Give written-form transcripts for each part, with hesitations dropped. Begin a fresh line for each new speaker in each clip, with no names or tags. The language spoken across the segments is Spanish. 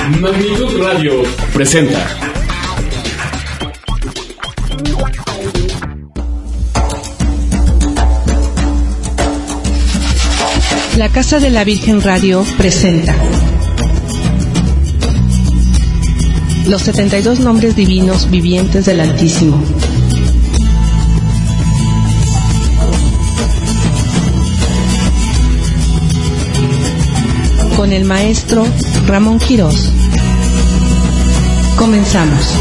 Magnitud Radio presenta
La Casa de la Virgen Radio presenta los 72 nombres divinos vivientes del Altísimo. Con el maestro Ramón Quirós. Comenzamos.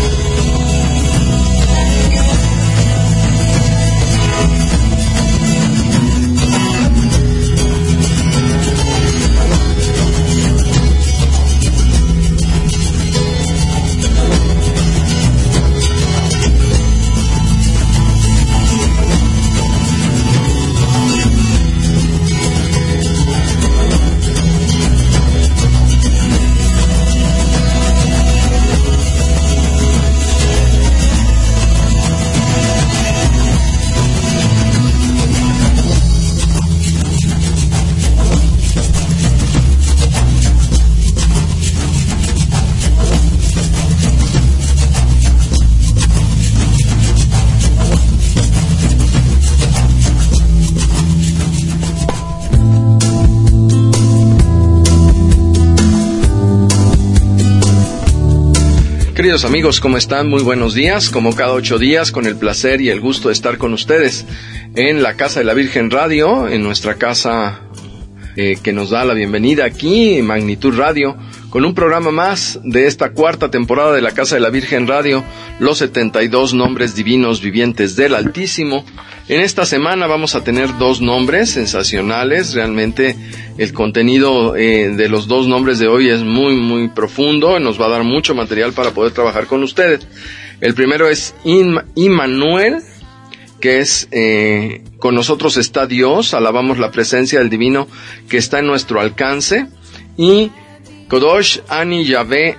Queridos amigos, ¿cómo están? Muy buenos días, como cada 8 días, con el placer y el gusto de estar con ustedes en la Casa de la Virgen Radio, en nuestra casa que nos da la bienvenida aquí, en Magnitud Radio, con un programa más de esta cuarta temporada de la Casa de la Virgen Radio, los 72 nombres divinos vivientes del Altísimo. En esta semana vamos a tener 2 nombres sensacionales. Realmente el contenido de los 2 nombres de hoy es muy, muy profundo. Nos va a dar mucho material para poder trabajar con ustedes. El primero es Immanuel, que es con nosotros está Dios. Alabamos la presencia del Divino que está en nuestro alcance. Y Kodosh Ani Yahvé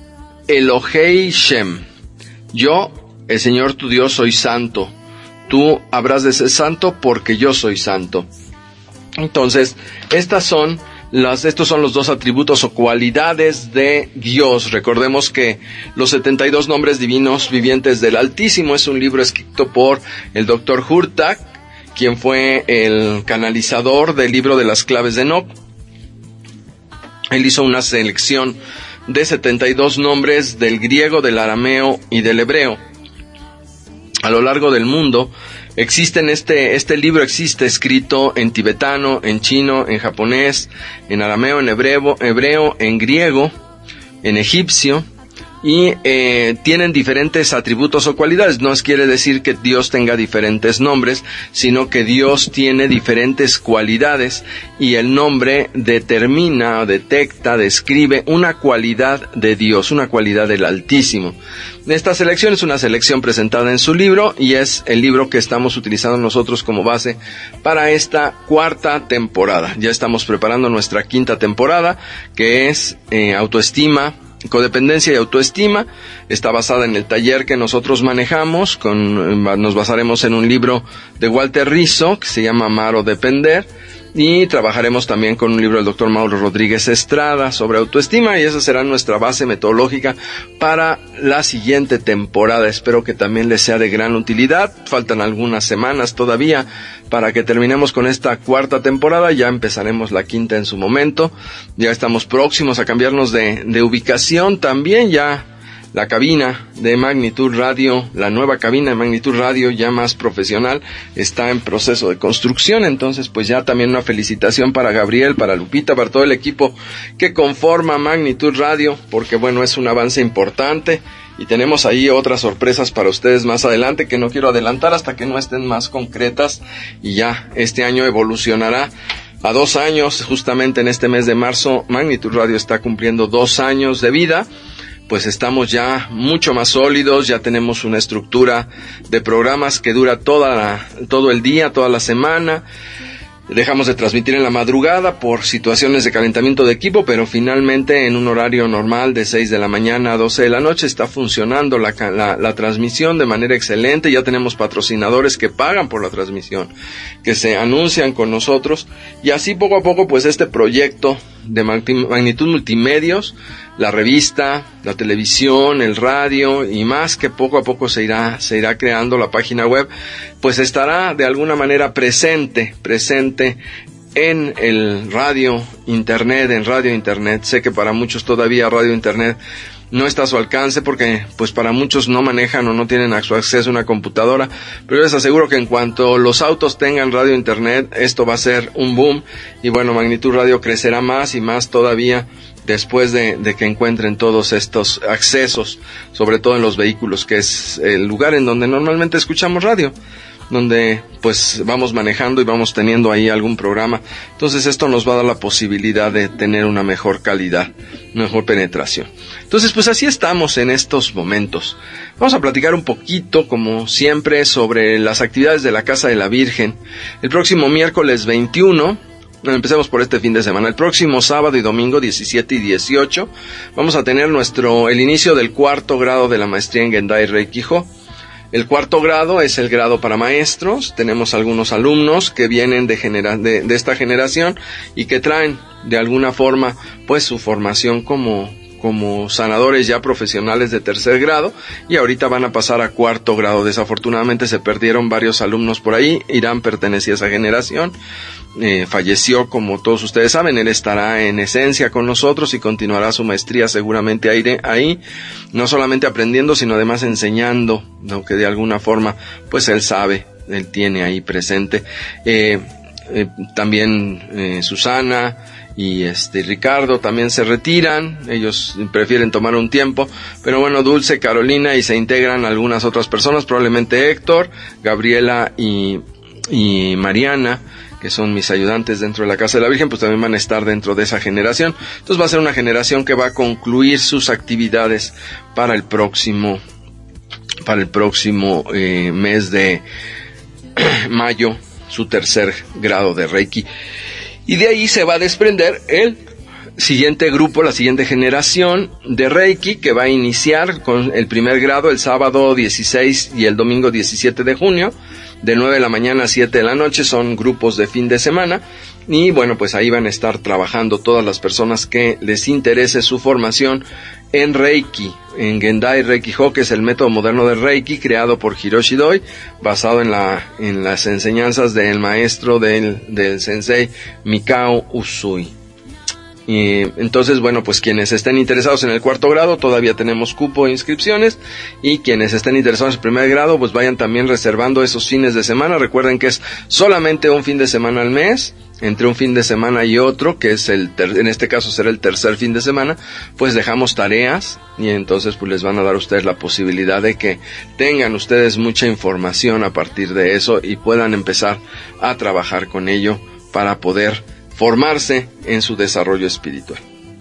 Elohei Shem. Yo, el Señor tu Dios, soy santo. Tú habrás de ser santo porque yo soy santo. Entonces, estos son los 2 atributos o cualidades de Dios. Recordemos que los 72 nombres divinos vivientes del Altísimo es un libro escrito por el Dr. Hurtak, quien fue el canalizador del libro de las claves de Enoch. Él hizo una selección de 72 nombres del griego, del arameo y del hebreo. A lo largo del mundo existen este libro existe escrito en tibetano, en chino, en japonés, en arameo, en hebreo, en griego, en egipcio, y tienen diferentes atributos o cualidades. No quiere decir que Dios tenga diferentes nombres, sino que Dios tiene diferentes cualidades y el nombre determina, detecta, describe una cualidad de Dios, una cualidad del Altísimo. Esta selección es una selección presentada en su libro y es el libro que estamos utilizando nosotros como base para esta cuarta temporada. Ya estamos preparando nuestra quinta temporada, que es autoestima, codependencia y autoestima. Está basada en el taller que nosotros manejamos. Nos basaremos en un libro de Walter Rizzo que se llama Amar o Depender, y trabajaremos también con un libro del Dr. Mauro Rodríguez Estrada sobre autoestima, y esa será nuestra base metodológica para la siguiente temporada. Espero que también les sea de gran utilidad. Faltan algunas semanas todavía para que terminemos con esta cuarta temporada. Ya empezaremos la quinta en su momento. Ya estamos próximos a cambiarnos de ubicación también. Ya la cabina de Magnitud Radio, la nueva cabina de Magnitud Radio, ya más profesional, está en proceso de construcción. Entonces, pues ya también una felicitación para Gabriel, para Lupita, para todo el equipo que conforma Magnitud Radio, porque bueno, es un avance importante y tenemos ahí otras sorpresas para ustedes más adelante que no quiero adelantar hasta que no estén más concretas, y ya este año evolucionará a 2 años. Justamente en este mes de marzo, Magnitud Radio está cumpliendo 2 años de vida. Pues estamos ya mucho más sólidos, ya tenemos una estructura de programas que dura todo el día, toda la semana. Dejamos de transmitir en la madrugada por situaciones de calentamiento de equipo, pero finalmente en un horario normal de 6 de la mañana a 12 de la noche está funcionando la transmisión de manera excelente. Ya tenemos patrocinadores que pagan por la transmisión, que se anuncian con nosotros, y así poco a poco pues este proyecto de magnitud multimedios, la revista, la televisión, el radio y más, que poco a poco se irá creando la página web, pues estará de alguna manera presente en el radio internet. Sé que para muchos todavía radio internet no está a su alcance porque pues para muchos no manejan o no tienen acceso a una computadora, pero les aseguro que en cuanto los autos tengan radio internet, esto va a ser un boom y bueno, Magnitud Radio crecerá más y más todavía después de que encuentren todos estos accesos, sobre todo en los vehículos, que es el lugar en donde normalmente escuchamos radio, donde pues vamos manejando y vamos teniendo ahí algún programa. Entonces esto nos va a dar la posibilidad de tener una mejor calidad, mejor penetración. Entonces pues así estamos en estos momentos. Vamos a platicar un poquito, como siempre, sobre las actividades de la Casa de la Virgen. El próximo miércoles 21, empecemos por este fin de semana. El próximo sábado y domingo 17 y 18 vamos a tener el inicio del 4º grado de la maestría en Gendai Reiki-Jo. El 4º grado es el grado para maestros. Tenemos algunos alumnos que vienen de esta generación y que traen de alguna forma pues su formación como sanadores ya profesionales de 3er grado y ahorita van a pasar a 4º grado. Desafortunadamente se perdieron varios alumnos por ahí. Irán pertenecía a esa generación. Falleció, como todos ustedes saben. Él estará en esencia con nosotros y continuará su maestría seguramente ahí, no solamente aprendiendo, sino además enseñando lo que de alguna forma pues él sabe, él tiene ahí presente. También Susana y Ricardo también se retiran, ellos prefieren tomar un tiempo, pero bueno, Dulce, Carolina, y se integran algunas otras personas, probablemente Héctor, Gabriela y Mariana, que son mis ayudantes dentro de la Casa de la Virgen, pues también van a estar dentro de esa generación. Entonces va a ser una generación que va a concluir sus actividades para el próximo mes de mayo, su 3er grado de Reiki. Y de ahí se va a desprender el siguiente grupo, la siguiente generación de Reiki, que va a iniciar con el 1er grado el sábado 16 y el domingo 17 de junio, de 9 de la mañana a 7 de la noche, son grupos de fin de semana, y bueno, pues ahí van a estar trabajando todas las personas que les interese su formación en Reiki, en Gendai Reiki-Jo, que es el método moderno de Reiki creado por Hiroshi Doi, basado en las enseñanzas del maestro del sensei Mikao Usui. Y entonces, bueno, pues quienes estén interesados en el 4º grado, todavía tenemos cupo de inscripciones, y quienes estén interesados en el 1er grado, pues vayan también reservando esos fines de semana. Recuerden que es solamente un fin de semana al mes. Entre un fin de semana y otro, que es en este caso será el 3er fin de semana, pues dejamos tareas y entonces pues les van a dar a ustedes la posibilidad de que tengan ustedes mucha información a partir de eso y puedan empezar a trabajar con ello para poder formarse en su desarrollo espiritual.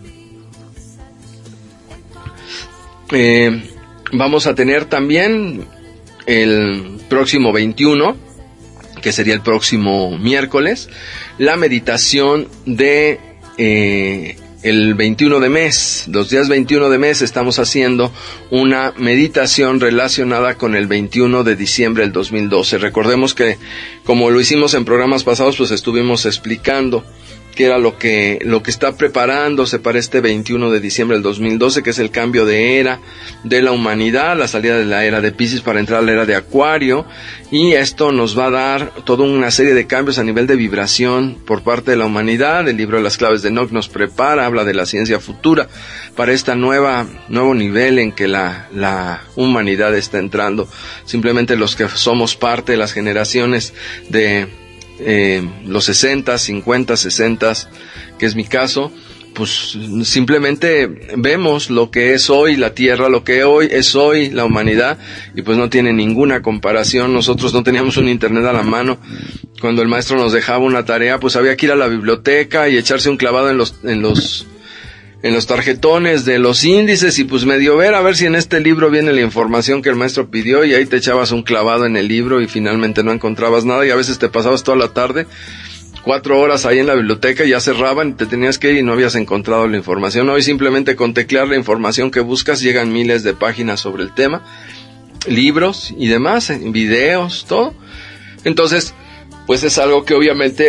Vamos a tener también el próximo 21, que sería el próximo miércoles, la meditación de el 21 de mes. Los días 21 de mes estamos haciendo una meditación relacionada con el 21 de diciembre del 2012. Recordemos que, como lo hicimos en programas pasados, pues estuvimos explicando qué era lo que está preparándose para este 21 de diciembre del 2012, que es el cambio de era de la humanidad, la salida de la era de Piscis para entrar a la era de Acuario, y esto nos va a dar toda una serie de cambios a nivel de vibración por parte de la humanidad. El libro de las claves de Enoch nos prepara, habla de la ciencia futura para esta nuevo nivel en que la humanidad está entrando. Simplemente los que somos parte de las generaciones de los 60, 50, 60, que es mi caso, pues simplemente vemos lo que es hoy la Tierra, lo que hoy es hoy la humanidad, y pues no tiene ninguna comparación. Nosotros no teníamos un internet a la mano. Cuando el maestro nos dejaba una tarea, pues había que ir a la biblioteca y echarse un clavado en los tarjetones de los índices y pues medio ver a ver si en este libro viene la información que el maestro pidió, y ahí te echabas un clavado en el libro y finalmente no encontrabas nada, y a veces te pasabas toda la tarde, 4 horas ahí en la biblioteca, y ya cerraban y te tenías que ir y no habías encontrado la información. Hoy simplemente con teclear la información que buscas llegan miles de páginas sobre el tema, libros y demás, videos, todo. Entonces, pues es algo que obviamente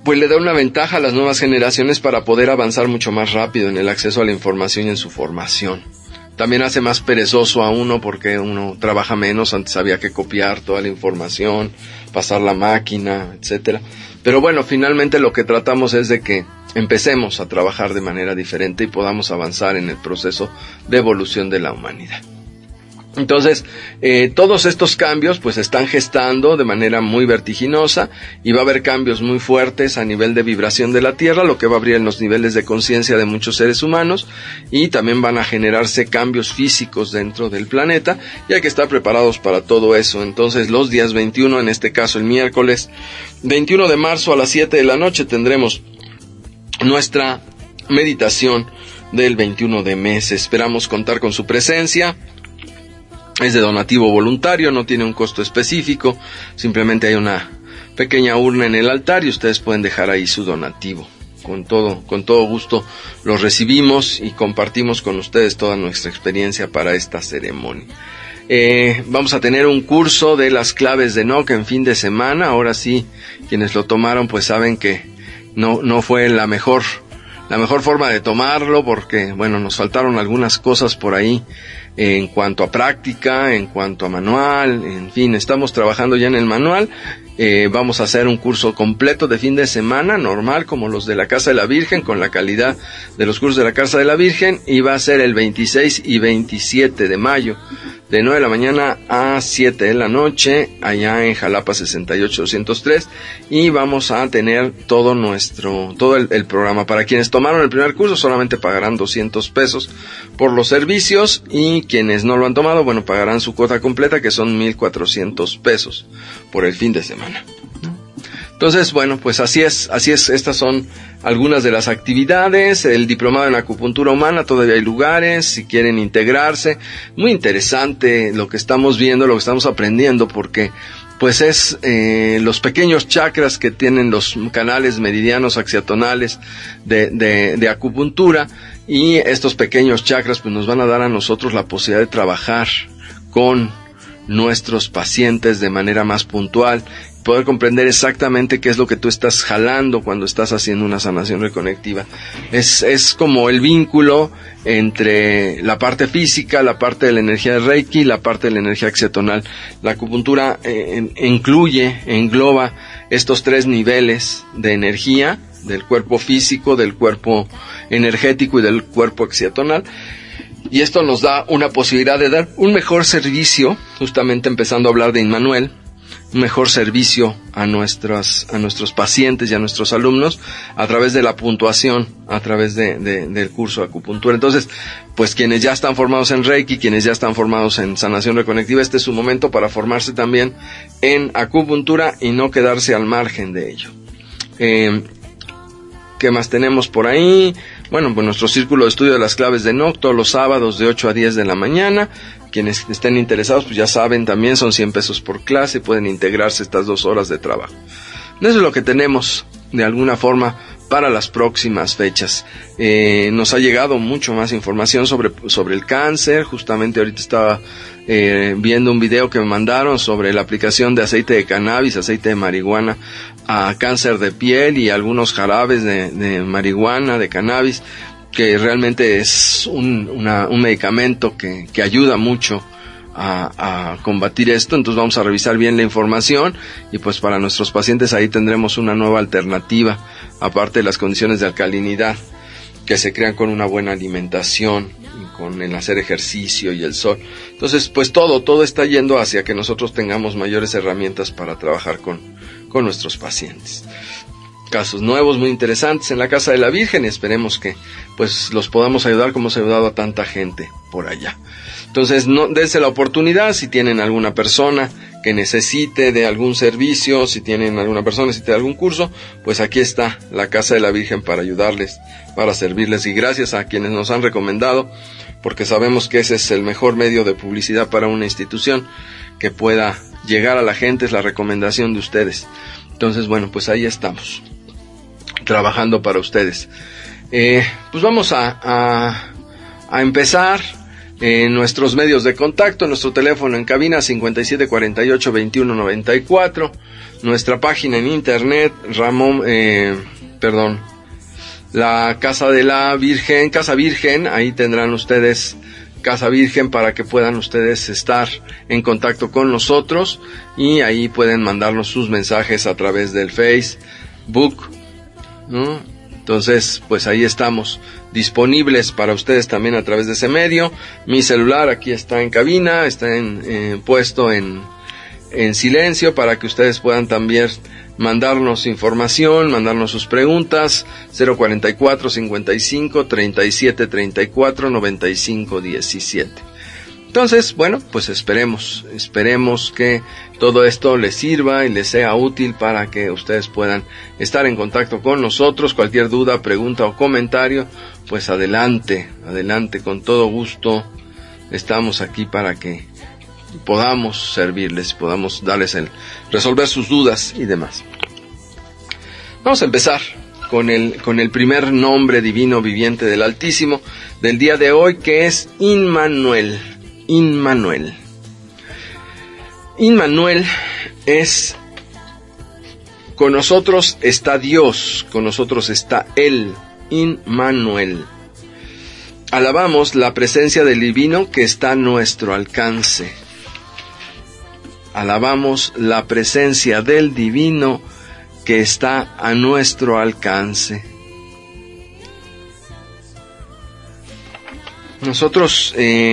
pues le da una ventaja a las nuevas generaciones para poder avanzar mucho más rápido en el acceso a la información y en su formación. También hace más perezoso a uno porque uno trabaja menos, antes había que copiar toda la información, pasar la máquina, etcétera. Pero bueno, finalmente lo que tratamos es de que empecemos a trabajar de manera diferente y podamos avanzar en el proceso de evolución de la humanidad. Entonces, todos estos cambios pues están gestando de manera muy vertiginosa y va a haber cambios muy fuertes a nivel de vibración de la Tierra, lo que va a abrir en los niveles de conciencia de muchos seres humanos, y también van a generarse cambios físicos dentro del planeta y hay que estar preparados para todo eso. Entonces, los días 21, en este caso el miércoles 21 de marzo a las 7 de la noche tendremos nuestra meditación del 21 de mes. Esperamos contar con su presencia. Es de donativo voluntario, no tiene un costo específico, simplemente hay una pequeña urna en el altar y ustedes pueden dejar ahí su donativo. Con todo gusto los recibimos y compartimos con ustedes toda nuestra experiencia para esta ceremonia. Vamos a tener un curso de las claves de Enoch en fin de semana. Ahora sí, quienes lo tomaron pues saben que no fue la mejor forma de tomarlo, porque bueno, nos faltaron algunas cosas por ahí en cuanto a práctica, en cuanto a manual, en fin, estamos trabajando ya en el manual. Vamos a hacer un curso completo de fin de semana, normal, como los de la Casa de la Virgen, con la calidad de los cursos de la Casa de la Virgen, y va a ser el 26 y 27 de mayo, de 9 de la mañana a 7 de la noche, allá en Jalapa 68203, y vamos a tener todo el programa. Para quienes tomaron el primer curso, solamente pagarán 200 pesos por los servicios, y quienes no lo han tomado, bueno, pagarán su cuota completa, que son 1,400 pesos por el fin de semana. Entonces, bueno, pues así es, estas son algunas de las actividades. El diplomado en acupuntura humana, todavía hay lugares, si quieren integrarse. Muy interesante lo que estamos viendo, lo que estamos aprendiendo, porque pues es los pequeños chakras que tienen los canales meridianos axiatonales de acupuntura, y estos pequeños chakras pues nos van a dar a nosotros la posibilidad de trabajar con nuestros pacientes de manera más puntual, poder comprender exactamente qué es lo que tú estás jalando cuando estás haciendo una sanación reconectiva. Es como el vínculo entre la parte física, la parte de la energía de Reiki y la parte de la energía axiatonal. La acupuntura engloba estos tres niveles de energía, del cuerpo físico, del cuerpo energético y del cuerpo axiatonal. Y esto nos da una posibilidad de dar un mejor servicio, justamente empezando a hablar de Immanuel, un mejor servicio a nuestros pacientes y a nuestros alumnos a través de la puntuación, a través del curso de acupuntura. Entonces, pues quienes ya están formados en Reiki, quienes ya están formados en sanación reconectiva, este es su momento para formarse también en acupuntura y no quedarse al margen de ello. ¿Qué más tenemos por ahí? Bueno, pues nuestro círculo de estudio de las claves de Enoch, todos los sábados de 8 a 10 de la mañana. Quienes estén interesados, pues ya saben, también son 100 pesos por clase, pueden integrarse estas 2 horas de trabajo. Eso es lo que tenemos, de alguna forma, para las próximas fechas. Nos ha llegado mucho más información sobre el cáncer. Justamente ahorita estaba viendo un video que me mandaron sobre la aplicación de aceite de cannabis, aceite de marihuana, a cáncer de piel, y algunos jarabes de marihuana, de cannabis, que realmente es un medicamento que ayuda mucho a combatir esto. Entonces vamos a revisar bien la información, y pues para nuestros pacientes ahí tendremos una nueva alternativa, aparte de las condiciones de alcalinidad que se crean con una buena alimentación, con el hacer ejercicio y el sol. Entonces pues todo está yendo hacia que nosotros tengamos mayores herramientas para trabajar con nuestros pacientes. Casos nuevos muy interesantes en la Casa de la Virgen, y esperemos que pues los podamos ayudar como hemos ayudado a tanta gente por allá. Entonces, dense la oportunidad. Si tienen alguna persona que necesite de algún servicio, si tienen alguna persona que necesite de algún curso, pues aquí está la Casa de la Virgen para ayudarles, para servirles. Y gracias a quienes nos han recomendado, porque sabemos que ese es el mejor medio de publicidad para una institución, que pueda llegar a la gente, es la recomendación de ustedes. Entonces, bueno, pues ahí estamos, trabajando para ustedes. Pues vamos a empezar. Nuestros medios de contacto, nuestro teléfono en cabina 5748-2194, nuestra página en internet, la Casa de la Virgen, Casa Virgen, ahí tendrán ustedes Casa Virgen para que puedan ustedes estar en contacto con nosotros, y ahí pueden mandarnos sus mensajes a través del Facebook, ¿no? Entonces, pues ahí estamos disponibles para ustedes también a través de ese medio. Mi celular aquí está en cabina, está puesto en silencio para que ustedes puedan también mandarnos información, mandarnos sus preguntas. 044 55 37 34 95 17. Entonces, bueno, pues esperemos que todo esto les sirva y les sea útil para que ustedes puedan estar en contacto con nosotros. Cualquier duda, pregunta o comentario, pues adelante, con todo gusto. Estamos aquí para que podamos servirles, podamos darles resolver sus dudas y demás. Vamos a empezar con el primer nombre divino viviente del Altísimo del día de hoy, que es Immanuel. Immanuel es: con nosotros está Dios, con nosotros está Él. Immanuel. Alabamos la presencia del divino que está a nuestro alcance. Alabamos la presencia del divino que está a nuestro alcance. Nosotros,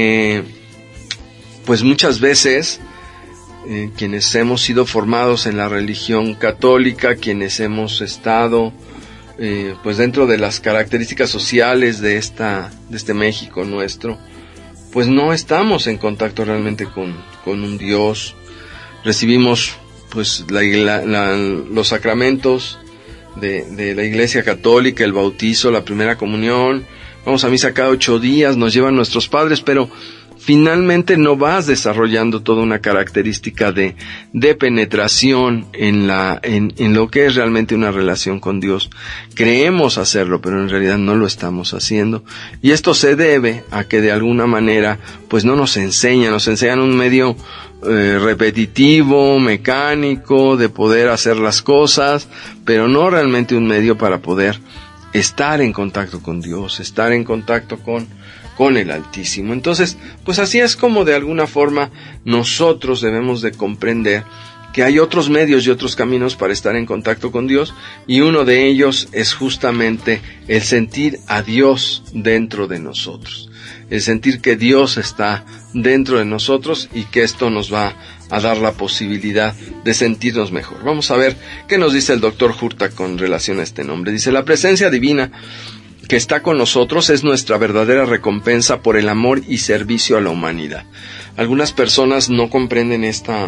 pues muchas veces, quienes hemos sido formados en la religión católica, quienes hemos estado pues dentro de las características sociales de este México nuestro, pues no estamos en contacto realmente con un Dios. Recibimos pues los sacramentos de la Iglesia Católica, el bautizo, la primera comunión, vamos a misa cada 8 días, nos llevan nuestros padres, pero finalmente no vas desarrollando toda una característica de penetración en lo que es realmente una relación con Dios. Creemos hacerlo, pero en realidad no lo estamos haciendo. Y esto se debe a que de alguna manera, pues no nos enseñan un medio repetitivo, mecánico, de poder hacer las cosas, pero no realmente un medio para poder estar en contacto con Dios, estar en contacto con el Altísimo. Entonces, pues así es como de alguna forma nosotros debemos de comprender que hay otros medios y otros caminos para estar en contacto con Dios, y uno de ellos es justamente el sentir a Dios dentro de nosotros, el sentir que Dios está dentro de nosotros y que esto nos va a dar la posibilidad de sentirnos mejor. Vamos a ver qué nos dice el Dr. Hurta con relación a este nombre. Dice: la presencia divina que está con nosotros es nuestra verdadera recompensa por el amor y servicio a la humanidad. Algunas personas no comprenden esta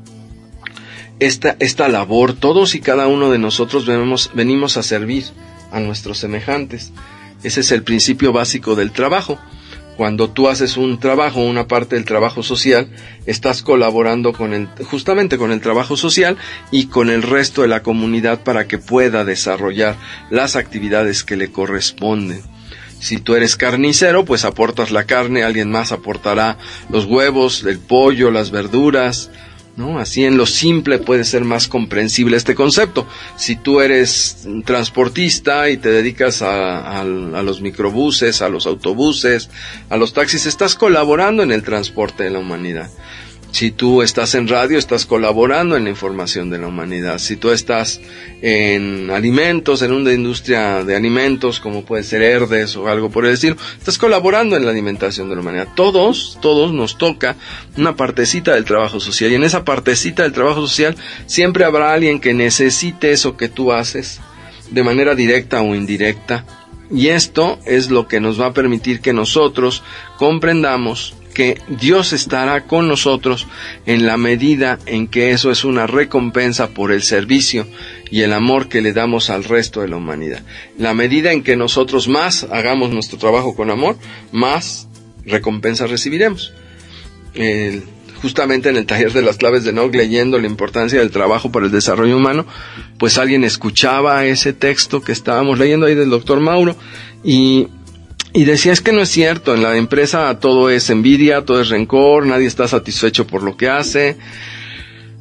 labor. Todos y cada uno de nosotros venimos a servir a nuestros semejantes. Ese es el principio básico del trabajo. Cuando tú haces un trabajo, una parte del trabajo social, estás colaborando justamente con el trabajo social y con el resto de la comunidad para que pueda desarrollar las actividades que le corresponden. Si tú eres carnicero, pues aportas la carne, alguien más aportará los huevos, el pollo, las verduras, ¿no? Así en lo simple puede ser más comprensible este concepto. Si tú eres transportista y te dedicas a los microbuses, a los autobuses, a los taxis, estás colaborando en el transporte de la humanidad. Si tú estás en radio, estás colaborando en la información de la humanidad. Si tú estás en alimentos, en una industria de alimentos, como puede ser Herdes o algo por el estilo, estás colaborando en la alimentación de la humanidad. Todos nos toca una partecita del trabajo social, y en esa partecita del trabajo social siempre habrá alguien que necesite eso que tú haces, de manera directa o indirecta. Y esto es lo que nos va a permitir que nosotros comprendamos que Dios estará con nosotros en la medida en que eso es una recompensa por el servicio y el amor que le damos al resto de la humanidad. La medida en que nosotros más hagamos nuestro trabajo con amor, más recompensa recibiremos. Justamente en el taller de las claves de Enoch, leyendo la importancia del trabajo para el desarrollo humano, pues alguien escuchaba ese texto que estábamos leyendo ahí del doctor Mauro y decía: es que no es cierto, en la empresa todo es envidia, todo es rencor, nadie está satisfecho por lo que hace.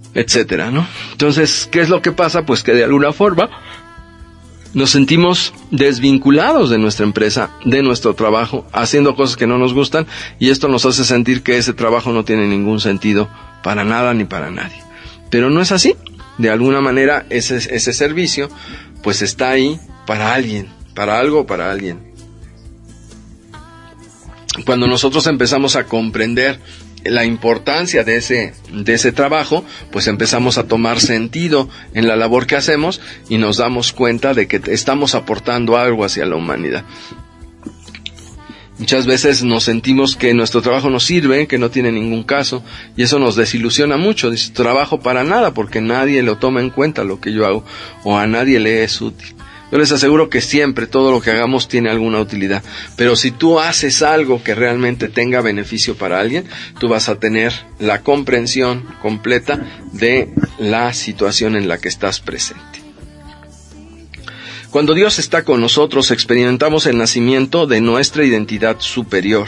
etcétera, ¿no? Entonces, ¿qué es lo que pasa? Pues que de alguna forma nos sentimos desvinculados de nuestra empresa, de nuestro trabajo, haciendo cosas que no nos gustan, y esto nos hace sentir que ese trabajo no tiene ningún sentido para nada ni para nadie. Pero no es así. De alguna manera ese servicio pues está ahí para alguien, para algo, para alguien. Cuando nosotros empezamos a comprender la importancia de ese trabajo, pues empezamos a tomar sentido en la labor que hacemos y nos damos cuenta de que estamos aportando algo hacia la humanidad. Muchas veces nos sentimos que nuestro trabajo no sirve, que no tiene ningún caso, y eso nos desilusiona mucho. Dice, trabajo para nada, porque nadie lo toma en cuenta lo que yo hago, o a nadie le es útil. Yo les aseguro que siempre todo lo que hagamos tiene alguna utilidad, pero si tú haces algo que realmente tenga beneficio para alguien, tú vas a tener la comprensión completa de la situación en la que estás presente. Cuando Dios está con nosotros, experimentamos el nacimiento de nuestra identidad superior.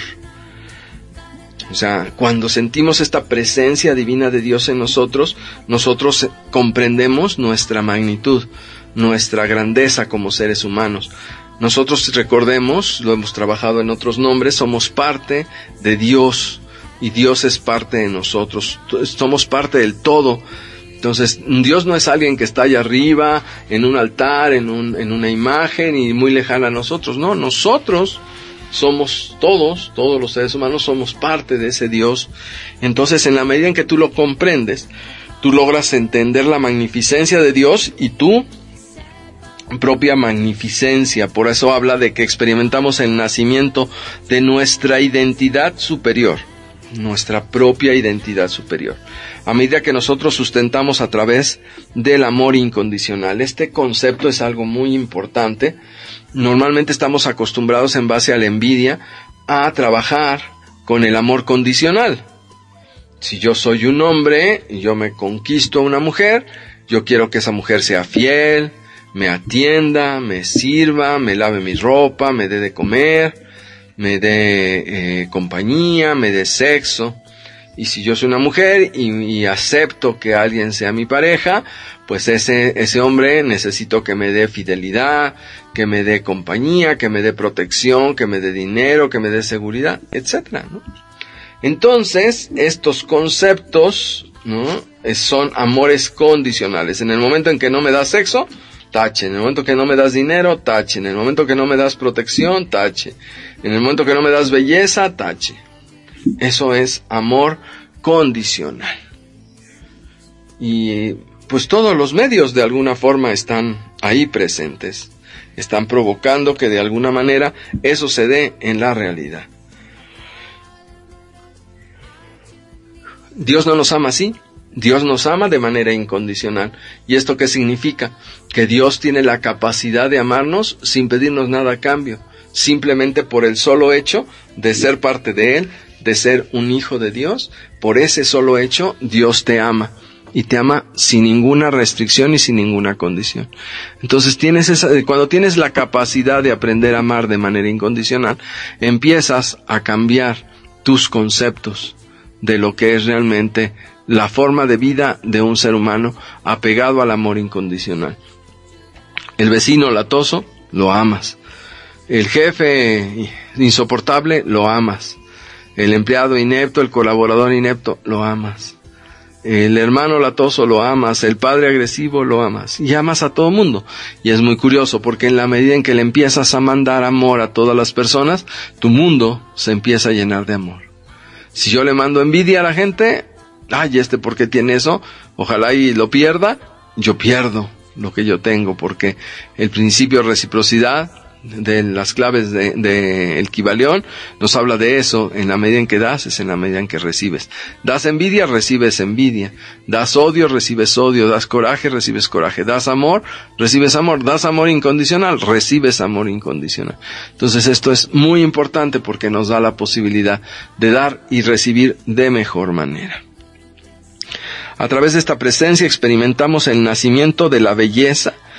O sea, cuando sentimos esta presencia divina de Dios en nosotros, nosotros comprendemos nuestra magnitud, nuestra grandeza como seres humanos. Nosotros, recordemos, lo hemos trabajado en otros nombres, somos parte de Dios y Dios es parte de nosotros. Somos parte del todo. Entonces, Dios no es alguien que está allá arriba, en un altar, en una imagen y muy lejana a nosotros. No, nosotros somos todos los seres humanos somos parte de ese Dios. Entonces, en la medida en que tú lo comprendes, tú logras entender la magnificencia de Dios y tu propia magnificencia. Por eso habla de que experimentamos el nacimiento de nuestra identidad superior, nuestra propia identidad superior, a medida que nosotros sustentamos a través del amor incondicional. Este concepto es algo muy importante. Normalmente estamos acostumbrados, en base a la envidia, a trabajar con el amor condicional. Si yo soy un hombre y yo me conquisto a una mujer, yo quiero que esa mujer sea fiel, me atienda, me sirva, me lave mi ropa, me dé de comer, me dé compañía, me dé sexo. Y si yo soy una mujer y acepto que alguien sea mi pareja, pues ese hombre necesito que me dé fidelidad, que me dé compañía, que me dé protección, que me dé dinero, que me dé seguridad, etcétera, ¿no? Entonces, estos conceptos, ¿no?, son amores condicionales. En el momento en que no me das sexo, tache. En el momento que no me das dinero, tache. En el momento que no me das protección, tache. En el momento que no me das belleza, tache. Eso es amor condicional. Y pues todos los medios de alguna forma están ahí presentes. Están provocando que de alguna manera eso se dé en la realidad. Dios no nos ama así. Dios nos ama de manera incondicional. ¿Y esto qué significa? Que Dios tiene la capacidad de amarnos sin pedirnos nada a cambio, simplemente por el solo hecho de ser parte de Él, de ser un hijo de Dios. Por ese solo hecho, Dios te ama, y te ama sin ninguna restricción y sin ninguna condición. Entonces cuando tienes la capacidad de aprender a amar de manera incondicional, empiezas a cambiar tus conceptos de lo que es realmente la forma de vida de un ser humano apegado al amor incondicional. El vecino latoso, lo amas. El jefe insoportable, lo amas. El empleado inepto, el colaborador inepto, lo amas. El hermano latoso, lo amas. El padre agresivo, lo amas. Y amas a todo mundo. Y es muy curioso, porque en la medida en que le empiezas a mandar amor a todas las personas, tu mundo se empieza a llenar de amor. Si yo le mando envidia a la gente, ay, ¿por qué tiene eso? Ojalá y lo pierda. Yo pierdo lo que yo tengo, porque el principio de reciprocidad de las claves de el Kybalión nos habla de eso. En la medida en que das, es en la medida en que recibes. Das envidia, recibes envidia. Das odio, recibes odio. Das coraje, recibes coraje. Das amor, recibes amor. Das amor incondicional, recibes amor incondicional. Entonces esto es muy importante porque nos da la posibilidad de dar y recibir de mejor manera. A través de esta presencia experimentamos el nacimiento de la belleza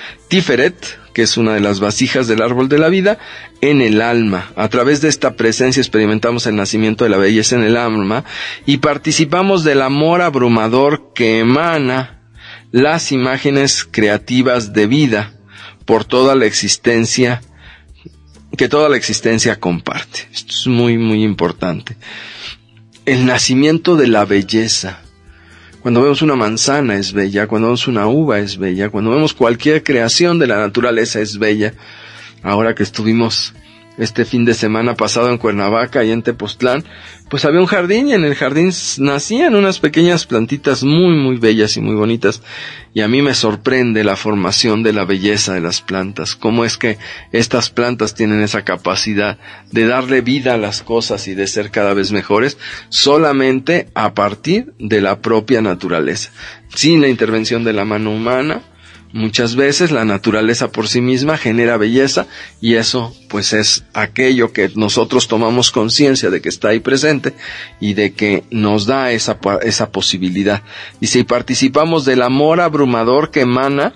Tiferet, que es una de las vasijas del árbol de la vida, en el alma. A través de esta presencia experimentamos el nacimiento de la belleza en el alma y participamos del amor abrumador que emana las imágenes creativas de vida por toda la existencia, que toda la existencia comparte. Esto es muy, muy importante. El nacimiento de la belleza. Cuando vemos una manzana es bella, cuando vemos una uva es bella, cuando vemos cualquier creación de la naturaleza es bella. Ahora que estuvimos este fin de semana pasado en Cuernavaca y en Tepoztlán, pues había un jardín y en el jardín nacían unas pequeñas plantitas muy, muy bellas y muy bonitas. Y a mí me sorprende la formación de la belleza de las plantas. Cómo es que estas plantas tienen esa capacidad de darle vida a las cosas y de ser cada vez mejores solamente a partir de la propia naturaleza. Sin la intervención de la mano humana, muchas veces la naturaleza por sí misma genera belleza y eso pues es aquello que nosotros tomamos conciencia de que está ahí presente y de que nos da esa posibilidad. Dice, y participamos del amor abrumador que emana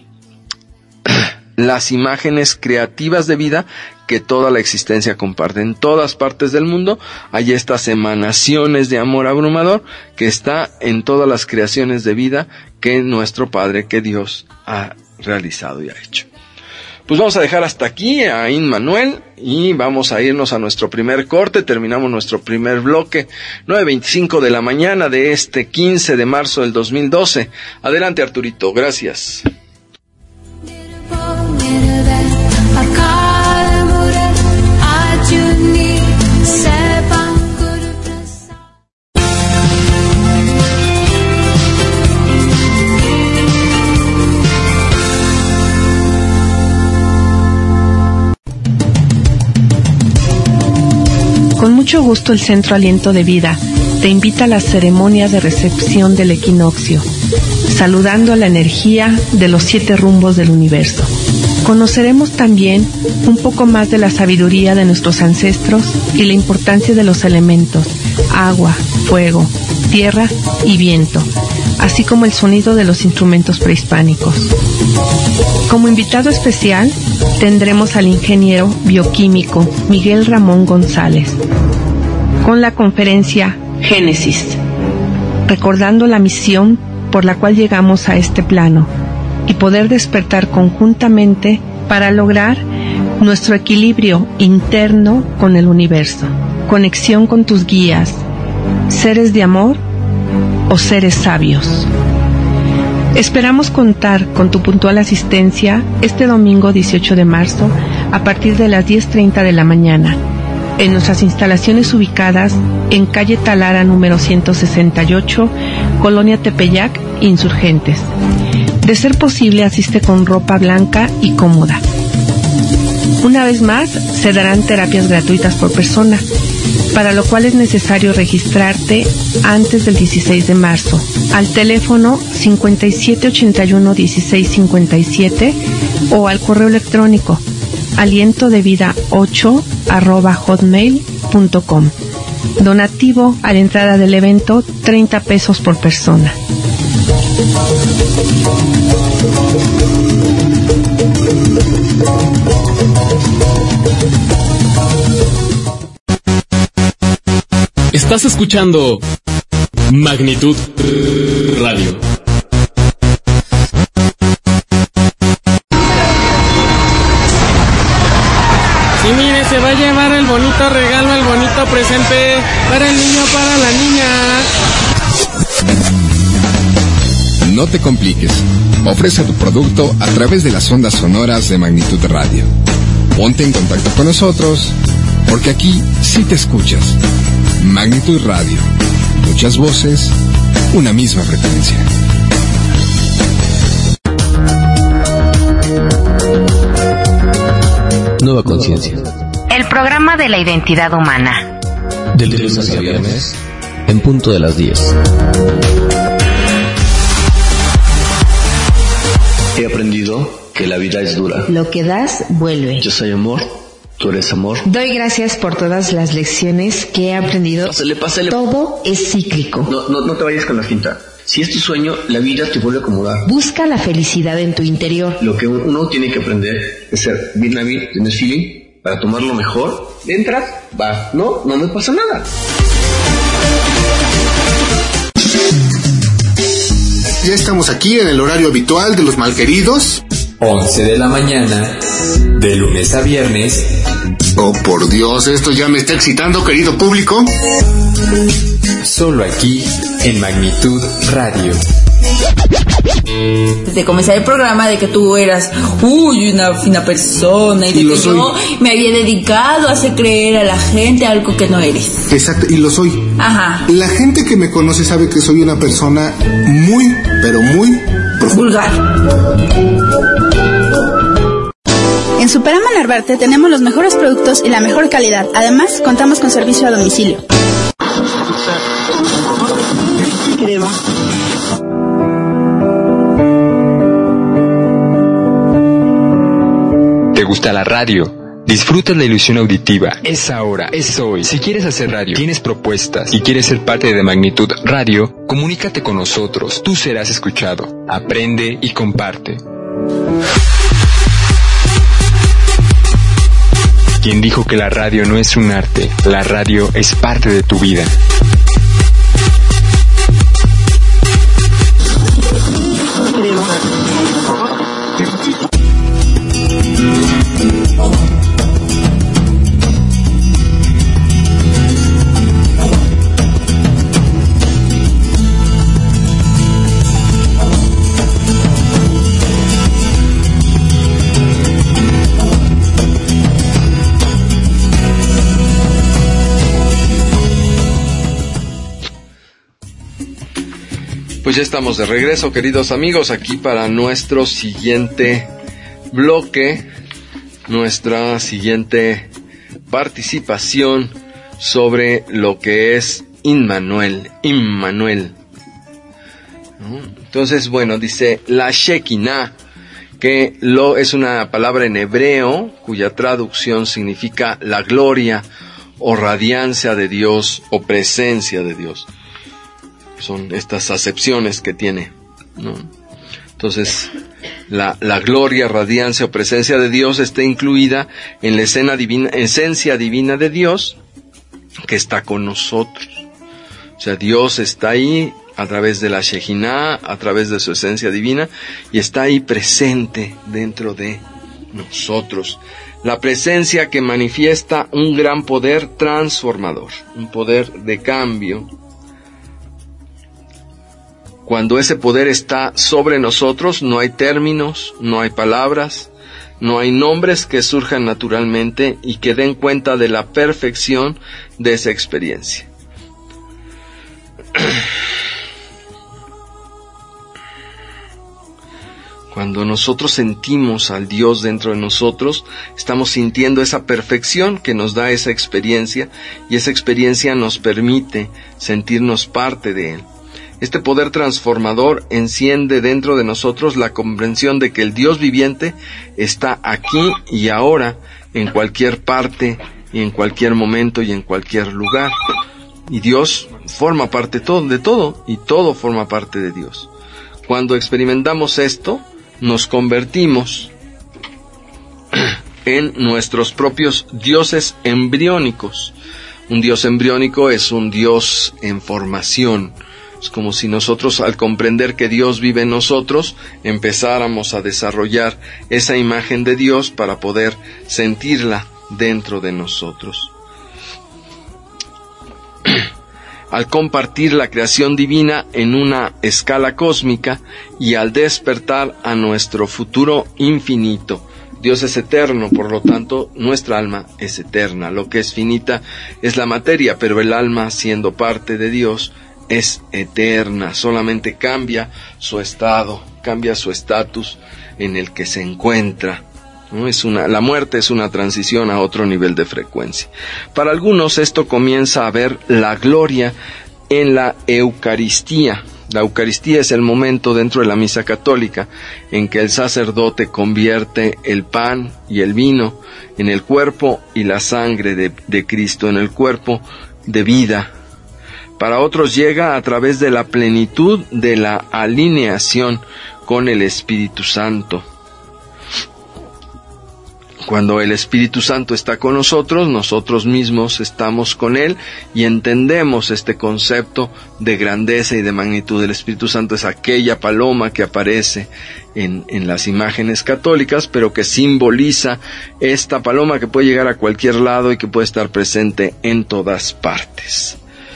las imágenes creativas de vida que toda la existencia comparte. En todas partes del mundo hay estas emanaciones de amor abrumador que está en todas las creaciones de vida que nuestro Padre, que Dios ha realizado y ha hecho. Pues vamos a dejar hasta aquí a Immanuel y vamos a irnos a nuestro primer corte. Terminamos nuestro primer bloque, 9:25 de la mañana de este 15 de marzo del 2012. Adelante, Arturito, gracias.
Con mucho gusto el Centro Aliento de Vida te invita a la ceremonia de recepción del equinoccio, saludando a la energía de los 7 rumbos del universo. Conoceremos también un poco más de la sabiduría de nuestros ancestros y la importancia de los elementos, agua, fuego, tierra y viento, así como el sonido de los instrumentos prehispánicos. Como invitado especial, tendremos al ingeniero bioquímico Miguel Ramón González, con la conferencia Génesis, recordando la misión por la cual llegamos a este plano y poder despertar conjuntamente para lograr nuestro equilibrio interno con el universo, conexión con tus guías, seres de amor o seres sabios. Esperamos contar con tu puntual asistencia este domingo 18 de marzo a partir de las 10:30 de la mañana en nuestras instalaciones ubicadas en calle Talara número 168, Colonia Tepeyac, Insurgentes. De ser posible, asiste con ropa blanca y cómoda. Una vez más, se darán terapias gratuitas por persona, para lo cual es necesario registrarte antes del 16 de marzo al teléfono 5781-1657 o al correo electrónico alientodevida8@hotmail.com. Donativo a la entrada del evento, 30 pesos por persona.
Estás escuchando Magnitud Radio.
Sí, mire, se va a llevar el bonito regalo, el bonito presente para el niño, para la niña.
No te compliques. Ofrece tu producto a través de las ondas sonoras de Magnitud Radio. Ponte en contacto con nosotros, porque aquí sí te escuchas. Magnitud Radio. Muchas voces, una misma frecuencia.
Nueva Conciencia.
El programa de la identidad humana.
De lunes a viernes, en punto de las 10. He aprendido que la vida es dura.
Lo que das, vuelve.
Yo soy amor, tú eres amor.
Doy gracias por todas las lecciones que he aprendido.
Pásale.
Todo es cíclico.
No te vayas con la finta.
Si es tu sueño, la vida te vuelve a acomodar.
Busca la felicidad en tu interior.
Lo que uno tiene que aprender es ser bien hábil, tener feeling, para tomarlo mejor. Entras, va, no me pasa nada.
Ya estamos aquí en el horario habitual de los malqueridos.
11 de la mañana, de lunes a viernes.
Oh, por Dios, esto ya me está excitando, querido público.
Solo aquí, en Magnitud Radio.
Desde comenzar el programa de que tú eras una fina persona y de que yo me había dedicado a hacer creer a la gente algo que no eres.
Exacto, y lo soy.
Ajá.
La gente que me conoce sabe que soy una persona muy, pero muy
vulgar.
En Superama Narvarte tenemos los mejores productos y la mejor calidad. Además, contamos con servicio a domicilio.
¿Te gusta la radio? Disfruta la ilusión auditiva. Es ahora, es hoy. Si quieres hacer radio, tienes propuestas y quieres ser parte de Magnitud Radio, comunícate con nosotros. Tú serás escuchado. Aprende y comparte. ¿Quién dijo que la radio no es un arte? La radio es parte de tu vida.
Pues ya estamos de regreso, queridos amigos, aquí para nuestro siguiente bloque, nuestra siguiente participación sobre lo que es Immanuel. Entonces, bueno, dice la Shekinah, que es una palabra en hebreo cuya traducción significa la gloria o radiancia de Dios o presencia de Dios. Son estas acepciones que tiene, ¿no? Entonces, la gloria, radiancia o presencia de Dios está incluida en la esencia divina de Dios que está con nosotros. O sea, Dios está ahí a través de la Shekinah, a través de su esencia divina, y está ahí presente dentro de nosotros. La presencia que manifiesta un gran poder transformador, un poder de cambio. Cuando ese poder está sobre nosotros, no hay términos, no hay palabras, no hay nombres que surjan naturalmente y que den cuenta de la perfección de esa experiencia. Cuando nosotros sentimos al Dios dentro de nosotros, estamos sintiendo esa perfección que nos da esa experiencia, y esa experiencia nos permite sentirnos parte de Él. Este poder transformador enciende dentro de nosotros la comprensión de que el Dios viviente está aquí y ahora, en cualquier parte y en cualquier momento y en cualquier lugar. Y Dios forma parte de todo, y todo forma parte de Dios. Cuando experimentamos esto, nos convertimos en nuestros propios dioses embriónicos. Un dios embriónico es un dios en formación. Es como si nosotros, al comprender que Dios vive en nosotros, empezáramos a desarrollar esa imagen de Dios para poder sentirla dentro de nosotros. Al compartir la creación divina en una escala cósmica y al despertar a nuestro futuro infinito. Dios es eterno, por lo tanto, nuestra alma es eterna. Lo que es finita es la materia, pero el alma, siendo parte de Dios, es eterna, solamente cambia su estado, cambia su estatus en el que se encuentra, ¿no? La muerte es una transición a otro nivel de frecuencia. Para algunos esto comienza a ver la gloria en la Eucaristía. La Eucaristía es el momento dentro de la misa católica en que el sacerdote convierte el pan y el vino en el cuerpo y la sangre de Cristo, en el cuerpo de vida, Para otros llega a través de la plenitud de la alineación con el Espíritu Santo. Cuando el Espíritu Santo está con nosotros, nosotros mismos estamos con Él y entendemos este concepto de grandeza y de magnitud. El Espíritu Santo es aquella paloma que aparece en las imágenes católicas, pero que simboliza esta paloma que puede llegar a cualquier lado y que puede estar presente en todas partes.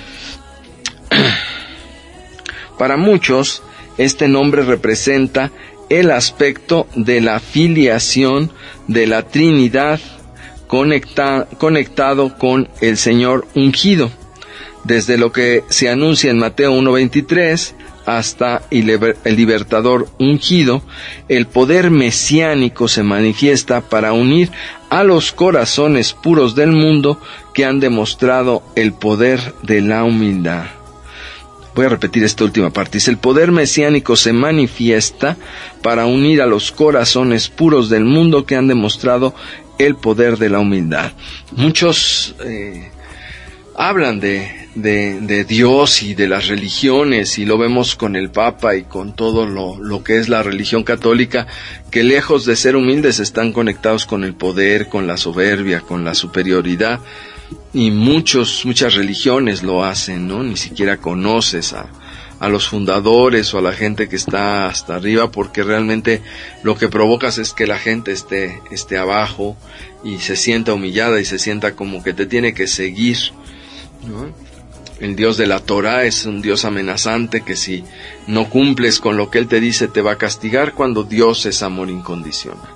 Para muchos, este nombre representa el aspecto de la filiación de la Trinidad conectado con el Señor ungido, desde lo que se anuncia en Mateo 1:23 hasta el libertador ungido. El poder mesiánico se manifiesta para unir a los corazones puros del mundo que han demostrado el poder de la humildad. Voy a repetir esta última parte. Dice, el poder mesiánico se manifiesta para unir a los corazones puros del mundo que han demostrado el poder de la humildad. Muchos hablan de Dios y de las religiones, y lo vemos con el Papa y con todo lo que es la religión católica, que lejos de ser humildes están conectados con el poder, con la soberbia, con la superioridad. Y muchas religiones lo hacen, ¿no? Ni siquiera conoces a los fundadores o a la gente que está hasta arriba, porque realmente lo que provocas es que la gente esté abajo y se sienta humillada y se sienta como que te tiene que seguir, ¿no? El Dios de la Torá es un Dios amenazante que si no cumples con lo que Él te dice te va a castigar, cuando Dios es amor incondicional.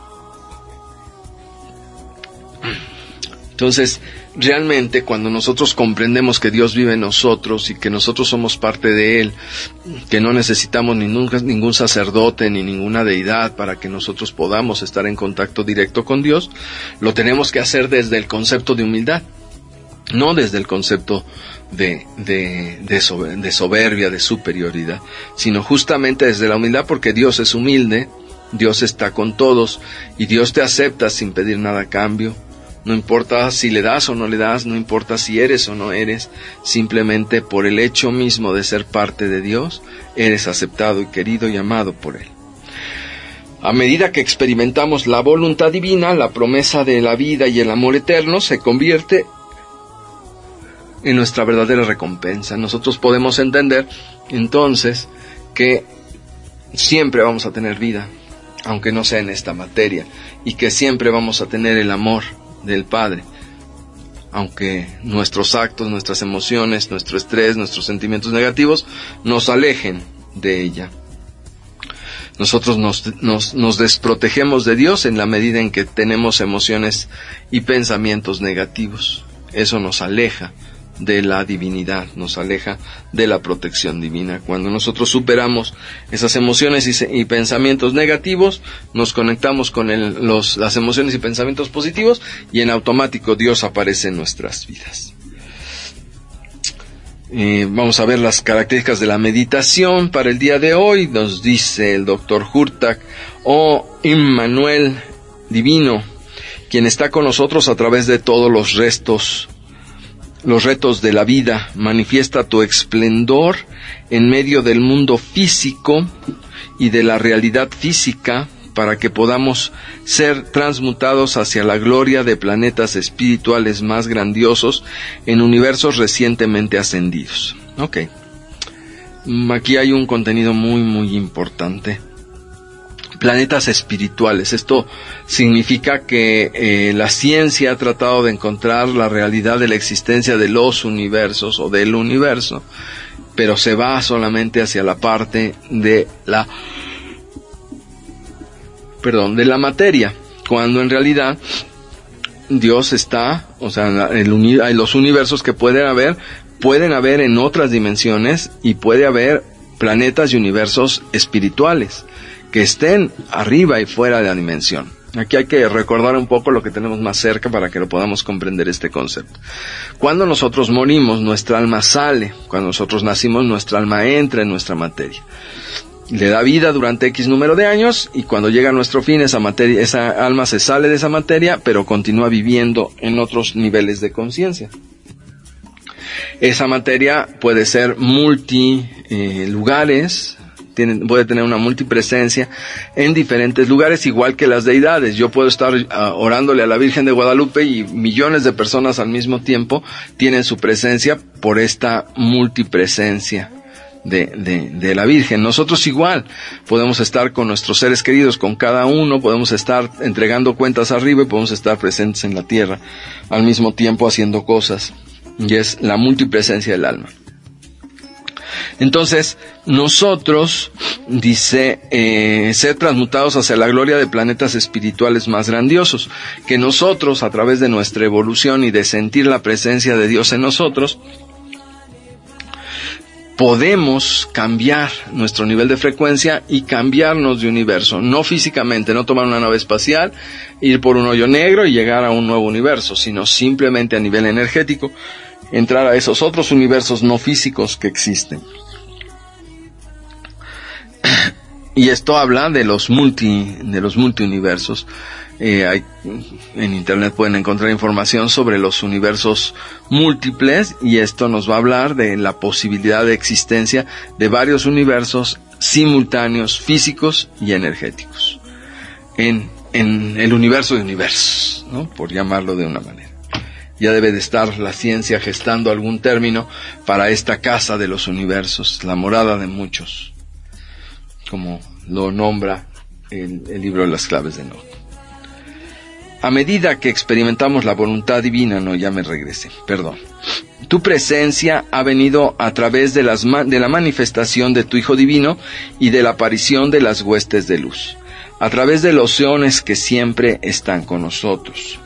Entonces, realmente cuando nosotros comprendemos que Dios vive en nosotros y que nosotros somos parte de Él, que no necesitamos ningún sacerdote ni ninguna deidad para que nosotros podamos estar en contacto directo con Dios, lo tenemos que hacer desde el concepto de humildad, no desde el concepto de soberbia, de superioridad, sino justamente desde la humildad, porque Dios es humilde, Dios está con todos y Dios te acepta sin pedir nada a cambio. No importa si le das o no le das, no importa si eres o no eres, simplemente por el hecho mismo de ser parte de Dios, eres aceptado y querido y amado por Él. A medida que experimentamos la voluntad divina, la promesa de la vida y el amor eterno se convierte en nuestra verdadera recompensa. Nosotros podemos entender entonces que siempre vamos a tener vida, aunque no sea en esta materia, y que siempre vamos a tener el amor del Padre, aunque nuestros actos, nuestras emociones, nuestro estrés, nuestros sentimientos negativos nos alejen de ella. Nosotros nos desprotegemos de Dios en la medida en que tenemos emociones y pensamientos negativos. Eso nos aleja de la divinidad, nos aleja de la protección divina. Cuando nosotros superamos esas emociones y pensamientos negativos, nos conectamos con las emociones y pensamientos positivos, y en automático Dios aparece en nuestras vidas. Vamos a ver las características de la meditación para el día de hoy. Nos dice el Dr. Hurtak: oh Immanuel divino, quien está con nosotros a través de todos los retos de la vida, manifiesta tu esplendor en medio del mundo físico y de la realidad física, para que podamos ser transmutados hacia la gloria de planetas espirituales más grandiosos en universos recientemente ascendidos. Ok. Aquí hay un contenido muy, muy importante. Planetas espirituales. Esto significa que la ciencia ha tratado de encontrar la realidad de la existencia de los universos o del universo, pero se va solamente hacia la parte de la materia, cuando en realidad Dios está, o sea, los universos que pueden haber en otras dimensiones, y puede haber planetas y universos espirituales que estén arriba y fuera de la dimensión. Aquí hay que recordar un poco lo que tenemos más cerca para que lo podamos comprender este concepto. Cuando nosotros morimos, nuestra alma sale. Cuando nosotros nacimos, nuestra alma entra en nuestra materia. Le da vida durante X número de años, y cuando llega a nuestro fin, esa alma se sale de esa materia, pero continúa viviendo en otros niveles de conciencia. Esa materia puede ser lugares, puede tener una multipresencia en diferentes lugares, igual que las deidades. Yo puedo estar orándole a la Virgen de Guadalupe y millones de personas al mismo tiempo tienen su presencia por esta multipresencia de la Virgen. Nosotros igual podemos estar con nuestros seres queridos, con cada uno, podemos estar entregando cuentas arriba y podemos estar presentes en la tierra al mismo tiempo haciendo cosas, y es la multipresencia del alma. Entonces, nosotros, dice, ser transmutados hacia la gloria de planetas espirituales más grandiosos, que nosotros, a través de nuestra evolución y de sentir la presencia de Dios en nosotros, podemos cambiar nuestro nivel de frecuencia y cambiarnos de universo, no físicamente, no tomar una nave espacial, ir por un hoyo negro y llegar a un nuevo universo, sino simplemente a nivel energético, entrar a esos otros universos no físicos que existen. Y esto habla de los multiuniversos. En internet pueden encontrar información sobre los universos múltiples, y esto nos va a hablar de la posibilidad de existencia de varios universos simultáneos, físicos y energéticos, en el universo de universos, ¿no? Por llamarlo de una manera. Ya debe de estar la ciencia gestando algún término para esta casa de los universos, la morada de muchos, como lo nombra el libro de las claves de Enoch. A medida que experimentamos la voluntad divina, tu presencia ha venido a través de la manifestación de tu Hijo Divino y de la aparición de las huestes de luz, a través de los eones que siempre están con nosotros.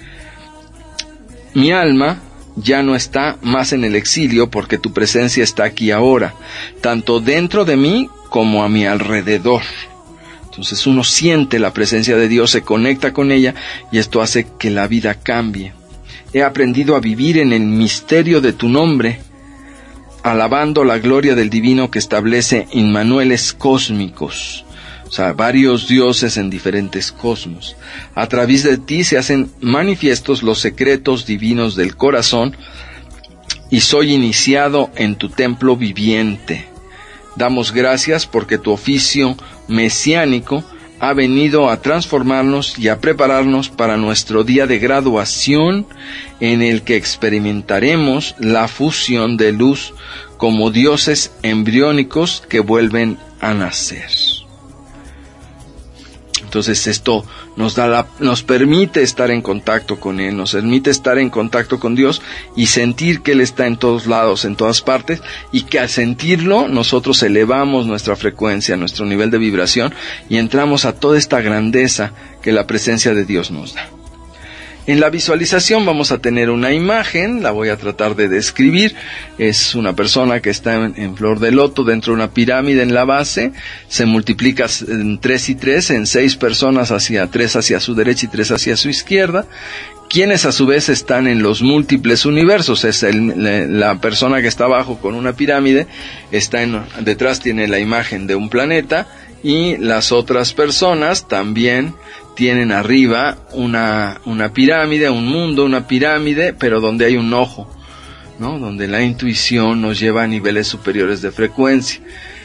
Mi alma ya no está más en el exilio porque tu presencia está aquí ahora, tanto dentro de mí como a mi alrededor. Entonces uno siente la presencia de Dios, se conecta con ella, y esto hace que la vida cambie. He aprendido a vivir en el misterio de tu nombre, alabando la gloria del divino que establece inmanueles cósmicos, o sea, varios dioses en diferentes cosmos. A través de ti se hacen manifiestos los secretos divinos del corazón, y soy iniciado en tu templo viviente. Damos gracias porque tu oficio mesiánico ha venido a transformarnos y a prepararnos para nuestro día de graduación, en el que experimentaremos la fusión de luz como dioses embriónicos que vuelven a nacer. Entonces esto nos permite estar en contacto con Él, nos permite estar en contacto con Dios y sentir que Él está en todos lados, en todas partes, y que al sentirlo nosotros elevamos nuestra frecuencia, nuestro nivel de vibración, y entramos a toda esta grandeza que la presencia de Dios nos da. En la visualización vamos a tener una imagen, la voy a tratar de describir. Es una persona que está en flor de loto dentro de una pirámide en la base, se multiplica en 3 y 3, en 6 personas, 3 hacia su derecha y 3 hacia su izquierda, quienes a su vez están en los múltiples universos. Es la persona que está abajo con una pirámide, detrás tiene la imagen de un planeta, y las otras personas también tienen arriba una pirámide, un mundo, una pirámide, pero donde hay un ojo, ¿no? Donde la intuición nos lleva a niveles superiores de frecuencia.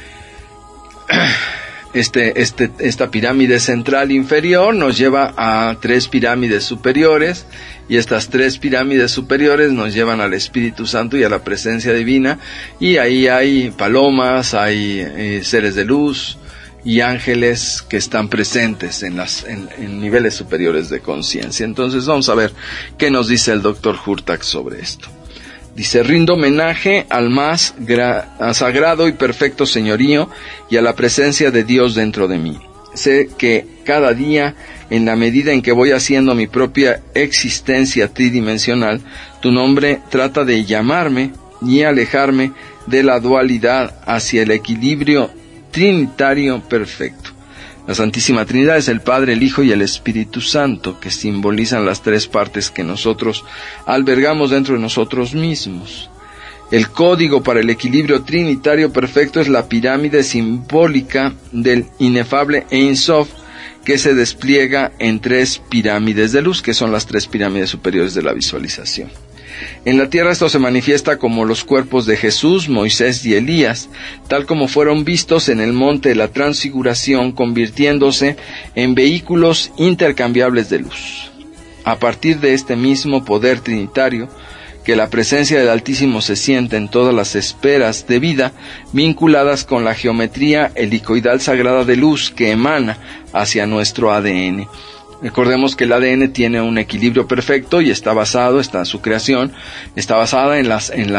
Esta pirámide central inferior nos lleva a 3 pirámides superiores, y estas 3 pirámides superiores nos llevan al Espíritu Santo y a la presencia divina, y ahí hay palomas, hay seres de luz y ángeles que están presentes en niveles superiores de conciencia. Entonces vamos a ver qué nos dice el Dr. Hurtak sobre esto. Dice: rindo homenaje al más sagrado y perfecto señorío y a la presencia de Dios dentro de mí. Sé que cada día, en la medida en que voy haciendo mi propia existencia tridimensional, tu nombre trata de llamarme y alejarme de la dualidad hacia el equilibrio trinitario perfecto. La Santísima Trinidad es el Padre, el Hijo y el Espíritu Santo, que simbolizan las 3 partes que nosotros albergamos dentro de nosotros mismos. El código para el equilibrio trinitario perfecto es la pirámide simbólica del inefable Ein Sof, que se despliega en 3 pirámides de luz, que son las 3 pirámides superiores de la visualización. En la tierra esto se manifiesta como los cuerpos de Jesús, Moisés y Elías, tal como fueron vistos en el monte de la Transfiguración, convirtiéndose en vehículos intercambiables de luz. A partir de este mismo poder trinitario, que la presencia del Altísimo se siente en todas las esferas de vida vinculadas con la geometría helicoidal sagrada de luz que emana hacia nuestro ADN. Recordemos que el ADN tiene un equilibrio perfecto y su creación está basada en la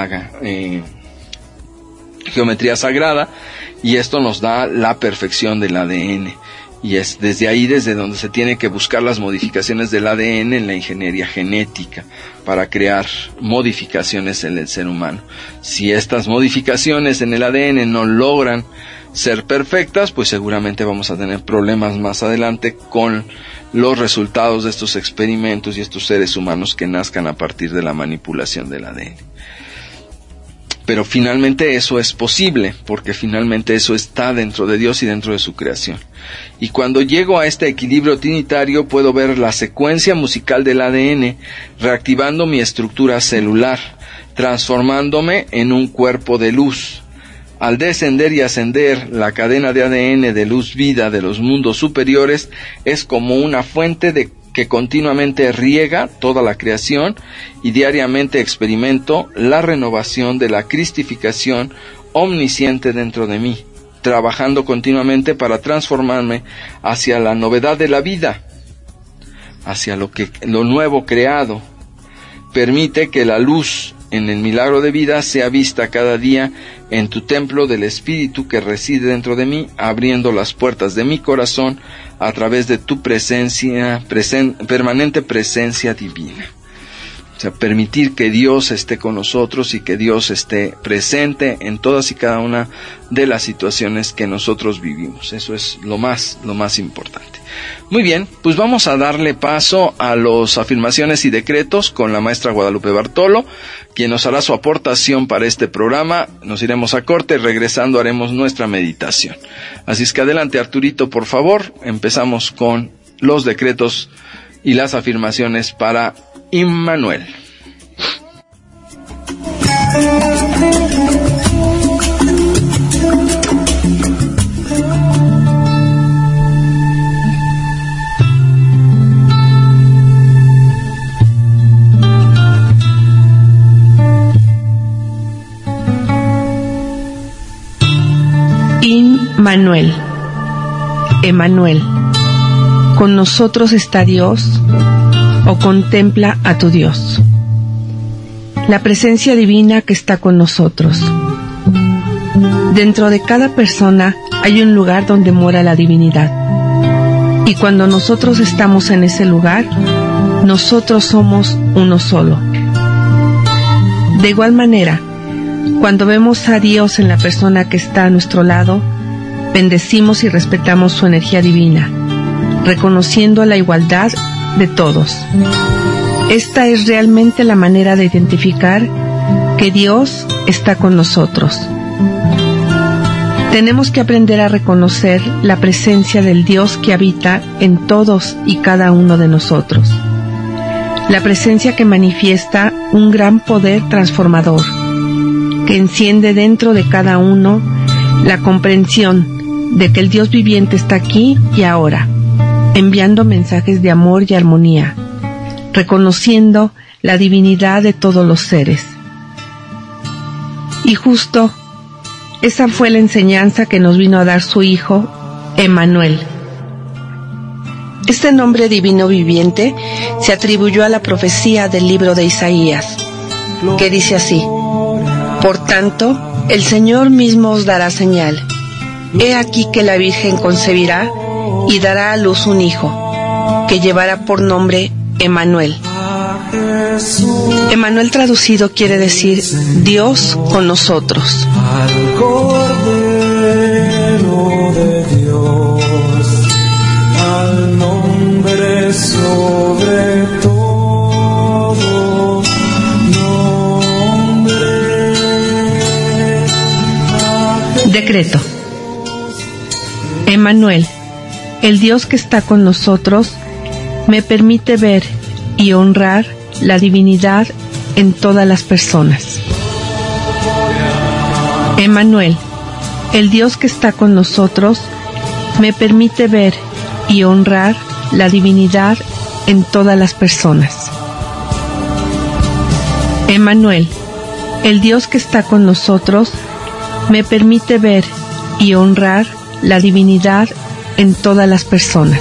geometría sagrada, y esto nos da la perfección del ADN. Y es desde ahí desde donde se tiene que buscar las modificaciones del ADN en la ingeniería genética para crear modificaciones en el ser humano. Si estas modificaciones en el ADN no logran ser perfectas, pues seguramente vamos a tener problemas más adelante con los resultados de estos experimentos y estos seres humanos que nazcan a partir de la manipulación del ADN. Pero finalmente eso es posible, porque finalmente eso está dentro de Dios y dentro de su creación. Y cuando llego a este equilibrio trinitario, puedo ver la secuencia musical del ADN, reactivando mi estructura celular, transformándome en un cuerpo de luz. Al descender y ascender, la cadena de ADN de luz vida de los mundos superiores es como una fuente que continuamente riega toda la creación, y diariamente experimento la renovación de la cristificación omnisciente dentro de mí, trabajando continuamente para transformarme hacia la novedad de la vida, hacia lo nuevo creado. Permite que la luz en el milagro de vida sea vista cada día en tu templo del Espíritu que reside dentro de mí, abriendo las puertas de mi corazón a través de tu permanente presencia divina. O sea, permitir que Dios esté con nosotros y que Dios esté presente en todas y cada una de las situaciones que nosotros vivimos. Eso es lo más importante. Muy bien, pues vamos a darle paso a las afirmaciones y decretos con la maestra Guadalupe Bartolo, quien nos hará su aportación para este programa. Nos iremos a corte y regresando haremos nuestra meditación. Así es que adelante, Arturito, por favor. Empezamos con los decretos y las afirmaciones para Immanuel.
Immanuel. Emmanuel. Con nosotros está Dios, o contempla a tu Dios. La presencia divina que está con nosotros. Dentro de cada persona hay un lugar donde mora la divinidad. Y cuando nosotros estamos en ese lugar, nosotros somos uno solo. De igual manera, cuando vemos a Dios en la persona que está a nuestro lado, bendecimos y respetamos su energía divina, reconociendo la igualdad de todos. Esta es realmente la manera de identificar que Dios está con nosotros. Tenemos que aprender a reconocer la presencia del Dios que habita en todos y cada uno de nosotros. La presencia que manifiesta un gran poder transformador, que enciende dentro de cada uno la comprensión de que el Dios viviente está aquí y ahora, enviando mensajes de amor y armonía, reconociendo la divinidad de todos los seres. Y justo esa fue la enseñanza que nos vino a dar su Hijo, Emmanuel. Este nombre divino viviente se atribuyó a la profecía del libro de Isaías, que dice así: por tanto, el Señor mismo os dará señal. He aquí que la Virgen concebirá y dará a luz un hijo, que llevará por nombre Emmanuel. Emmanuel traducido quiere decir Dios con nosotros.
Al Cordero de Dios, al nombre sobre todo nombre. Decreto.
Emmanuel, el Dios que está con nosotros me permite ver y honrar la divinidad en todas las personas. Emmanuel, el Dios que está con nosotros me permite ver y honrar la divinidad en todas las personas. Emmanuel, el Dios que está con nosotros me permite ver y honrar la divinidad en todas las personas.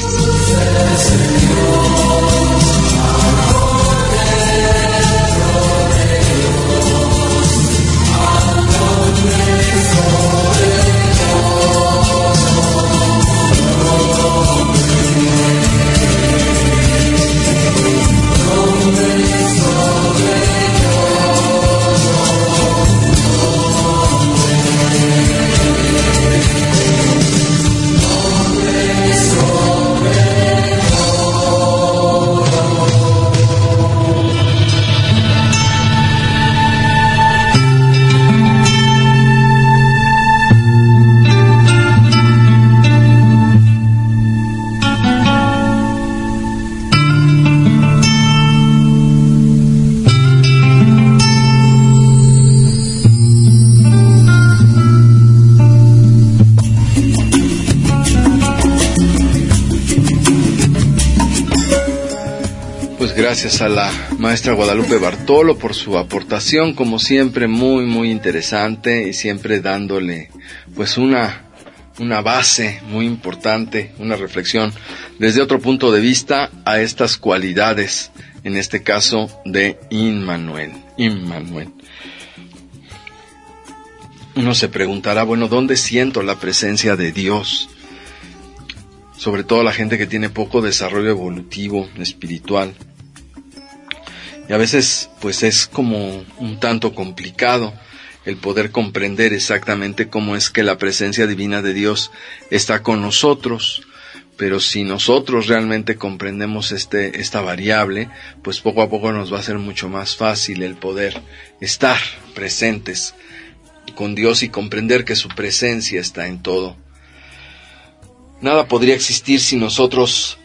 Gracias a la maestra Guadalupe Bartolo por su aportación, como siempre muy interesante, y siempre dándole pues una base muy importante, una reflexión desde otro punto de vista a estas cualidades, en este caso de Immanuel. Uno se preguntará, bueno, ¿dónde siento la presencia de Dios? Sobre todo la gente que tiene poco desarrollo evolutivo, espiritual. Y a veces pues es como un tanto complicado el poder comprender exactamente cómo es que la presencia divina de Dios está con nosotros. Pero si nosotros realmente comprendemos esta variable, pues poco a poco nos va a ser mucho más fácil el poder estar presentes con Dios y comprender que su presencia está en todo. Nada podría existir si nosotros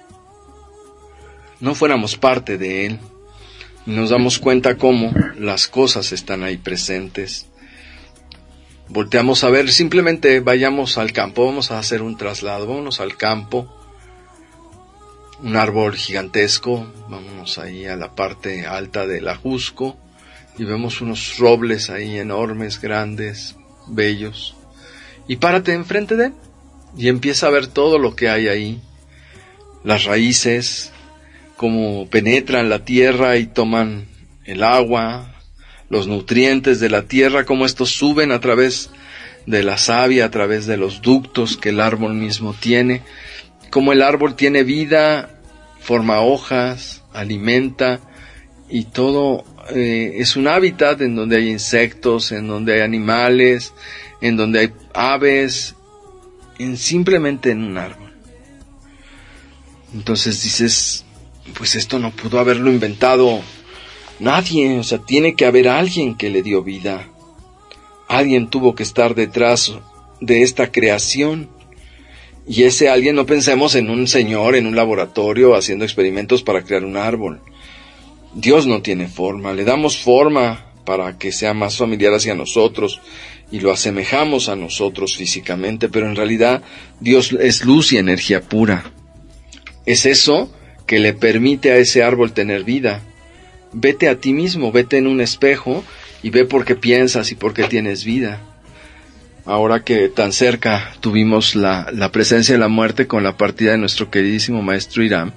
no fuéramos parte de Él. Nos damos cuenta cómo las cosas están ahí presentes. Volteamos a ver, simplemente vayamos al campo, vamos a hacer un traslado, vámonos al campo, un árbol gigantesco, vámonos ahí a la parte alta del Ajusco y vemos unos robles ahí enormes, grandes, bellos, y párate enfrente de él y empieza a ver todo lo que hay ahí, las raíces, cómo penetran la tierra y toman el agua, los nutrientes de la tierra, cómo estos suben a través de la savia, a través de los ductos que el árbol mismo tiene, cómo el árbol tiene vida, forma hojas, alimenta, y todo es un hábitat en donde hay insectos, en donde hay animales, en donde hay aves, simplemente en un árbol. Entonces dices, pues esto no pudo haberlo inventado nadie, o sea, tiene que haber alguien que le dio vida. Alguien tuvo que estar detrás de esta creación. Y ese alguien, no pensemos en un señor en un laboratorio haciendo experimentos para crear un árbol. Dios no tiene forma, le damos forma para que sea más familiar hacia nosotros y lo asemejamos a nosotros físicamente, pero en realidad Dios es luz y energía pura. Es eso que le permite a ese árbol tener vida. Vete a ti mismo, vete en un espejo y ve por qué piensas y por qué tienes vida. Ahora que tan cerca tuvimos la presencia de la muerte con la partida de nuestro queridísimo maestro Hiram,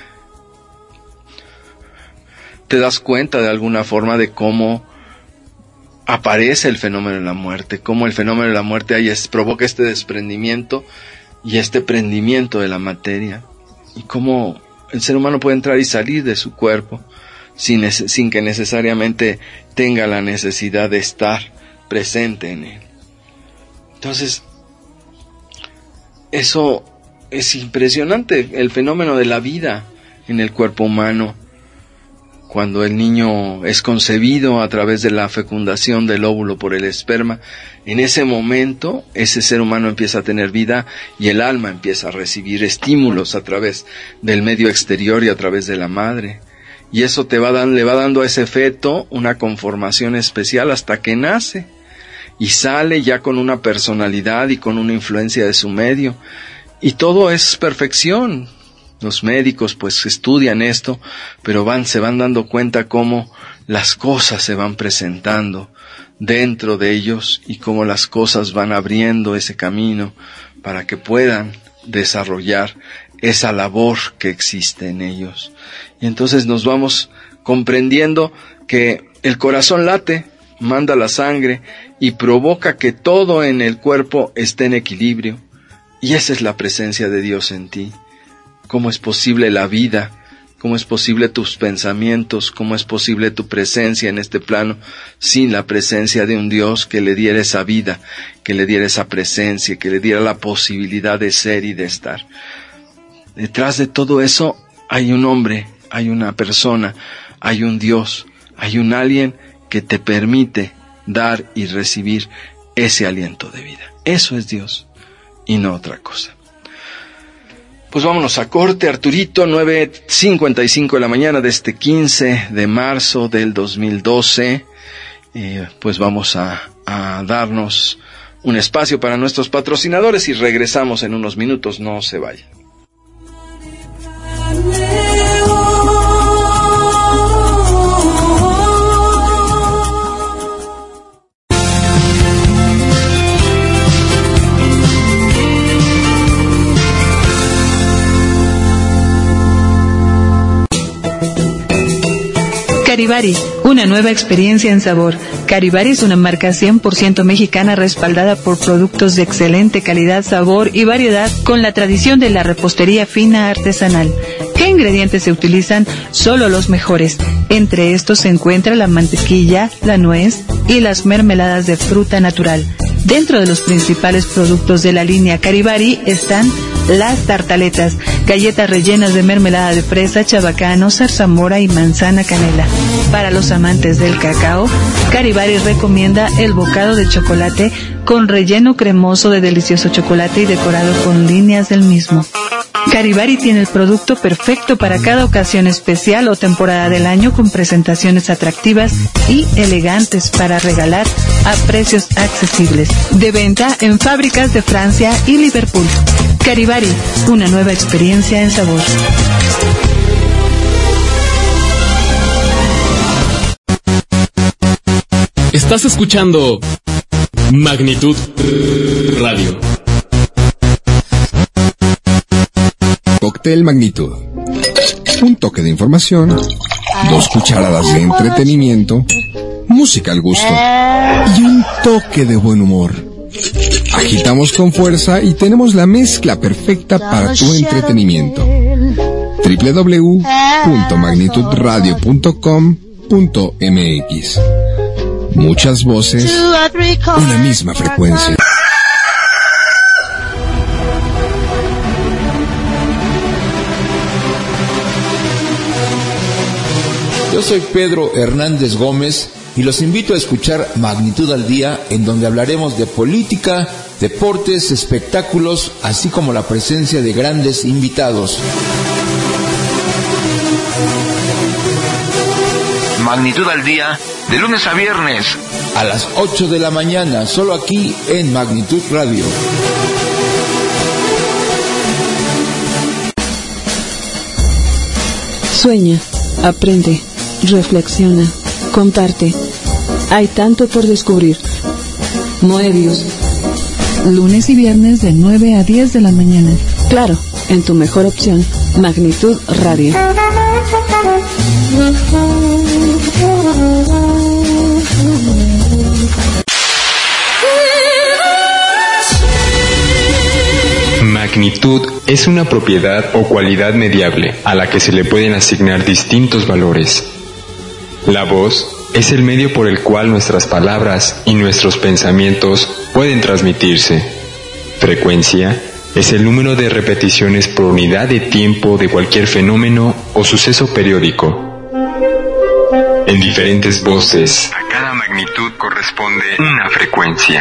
te das cuenta de alguna forma de cómo aparece el fenómeno de la muerte, cómo el fenómeno de la muerte ahí provoca este desprendimiento y este prendimiento de la materia, y cómo el ser humano puede entrar y salir de su cuerpo sin que necesariamente tenga la necesidad de estar presente en él. Entonces, eso es impresionante, el fenómeno de la vida en el cuerpo humano. cuando el niño es concebido a través de la fecundación del óvulo por el esperma, en ese momento ese ser humano empieza a tener vida y el alma empieza a recibir estímulos a través del medio exterior y a través de la madre. Y eso le va dando a ese feto una conformación especial hasta que nace y sale ya con una personalidad y con una influencia de su medio. Y todo es perfección. Los médicos pues estudian esto, pero se van dando cuenta cómo las cosas se van presentando dentro de ellos y cómo las cosas van abriendo ese camino para que puedan desarrollar esa labor que existe en ellos. Y entonces nos vamos comprendiendo que el corazón late, manda la sangre y provoca que todo en el cuerpo esté en equilibrio. Y esa es la presencia de Dios en ti. ¿Cómo es posible la vida? ¿Cómo es posible tus pensamientos? ¿Cómo es posible tu presencia en este plano sin la presencia de un Dios que le diera esa vida, que le diera esa presencia, que le diera la posibilidad de ser y de estar? Detrás de todo eso hay un hombre, hay una persona, hay un Dios, hay un alguien que te permite dar y recibir ese aliento de vida. Eso es Dios y no otra cosa. Pues vámonos a corte, Arturito, 9:55 de la mañana de este 15 de marzo del 2012. Pues vamos a darnos un espacio para nuestros patrocinadores y regresamos en unos minutos, no se vayan.
Caribari, una nueva experiencia en sabor. Caribari es una marca 100% mexicana respaldada por productos de excelente calidad, sabor y variedad con la tradición de la repostería fina artesanal. ¿Qué ingredientes se utilizan? Solo los mejores. Entre estos se encuentra la mantequilla, la nuez y las mermeladas de fruta natural. Dentro de los principales productos de la línea Caribari están las tartaletas, galletas rellenas de mermelada de fresa, chabacano, zarzamora y manzana canela. Para los amantes del cacao, Caribari recomienda el bocado de chocolate con relleno cremoso de delicioso chocolate y decorado con líneas del mismo. Caribari tiene el producto perfecto para cada ocasión especial o temporada del año, con presentaciones atractivas y elegantes para regalar a precios accesibles. De venta en fábricas de Francia y Liverpool. Caribari, una nueva experiencia en sabor.
Estás escuchando Magnitud Radio.
Cóctel Magnitud. Un toque de información, 2 cucharadas de entretenimiento, música al gusto y un toque de buen humor. Agitamos con fuerza y tenemos la mezcla perfecta para tu entretenimiento. www.magnitudradio.com.mx. Muchas voces, una misma frecuencia.
Yo soy Pedro Hernández Gómez y los invito a escuchar Magnitud al Día, en donde hablaremos de política, deportes, espectáculos, así como la presencia de grandes invitados. Magnitud al Día, de lunes a viernes, a las 8 de la mañana, solo aquí en Magnitud Radio.
Sueña, aprende, reflexiona, comparte. Hay tanto por descubrir. Moebius. Lunes y viernes de 9 a 10 de la mañana. Claro, en tu mejor opción, Magnitud Radio.
Magnitud es una propiedad o cualidad mediable a la que se le pueden asignar distintos valores. La voz es el medio por el cual nuestras palabras y nuestros pensamientos pueden transmitirse. Frecuencia es el número de repeticiones por unidad de tiempo de cualquier fenómeno o suceso periódico. en diferentes voces. A cada magnitud corresponde una frecuencia.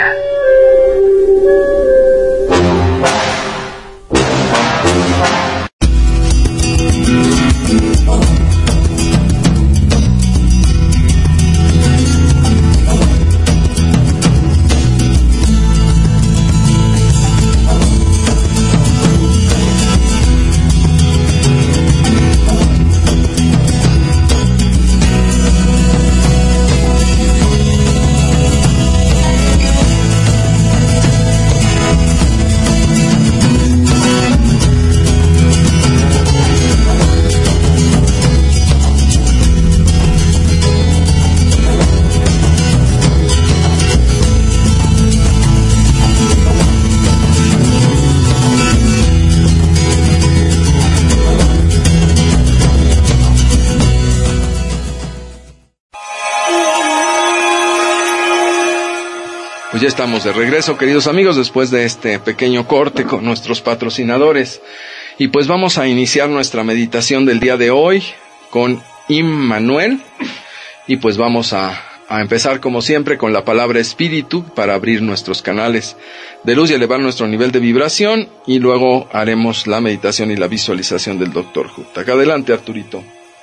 Pues ya estamos de regreso, queridos amigos, después de este pequeño corte con nuestros patrocinadores. Y pues vamos a iniciar nuestra meditación del día de hoy con Immanuel. Y pues vamos a empezar como siempre con la palabra espíritu para abrir nuestros canales de luz y elevar nuestro nivel de vibración. Y luego haremos la meditación y la visualización del Dr. Hutak. Adelante, Arturito.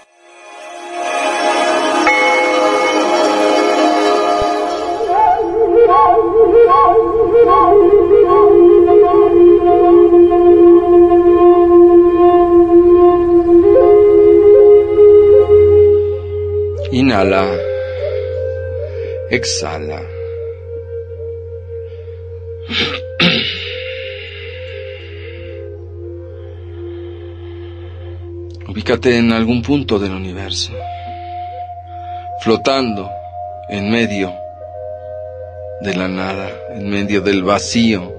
Inhala, exhala. Ubícate en algún punto del universo, flotando en medio de la nada, en medio del vacío.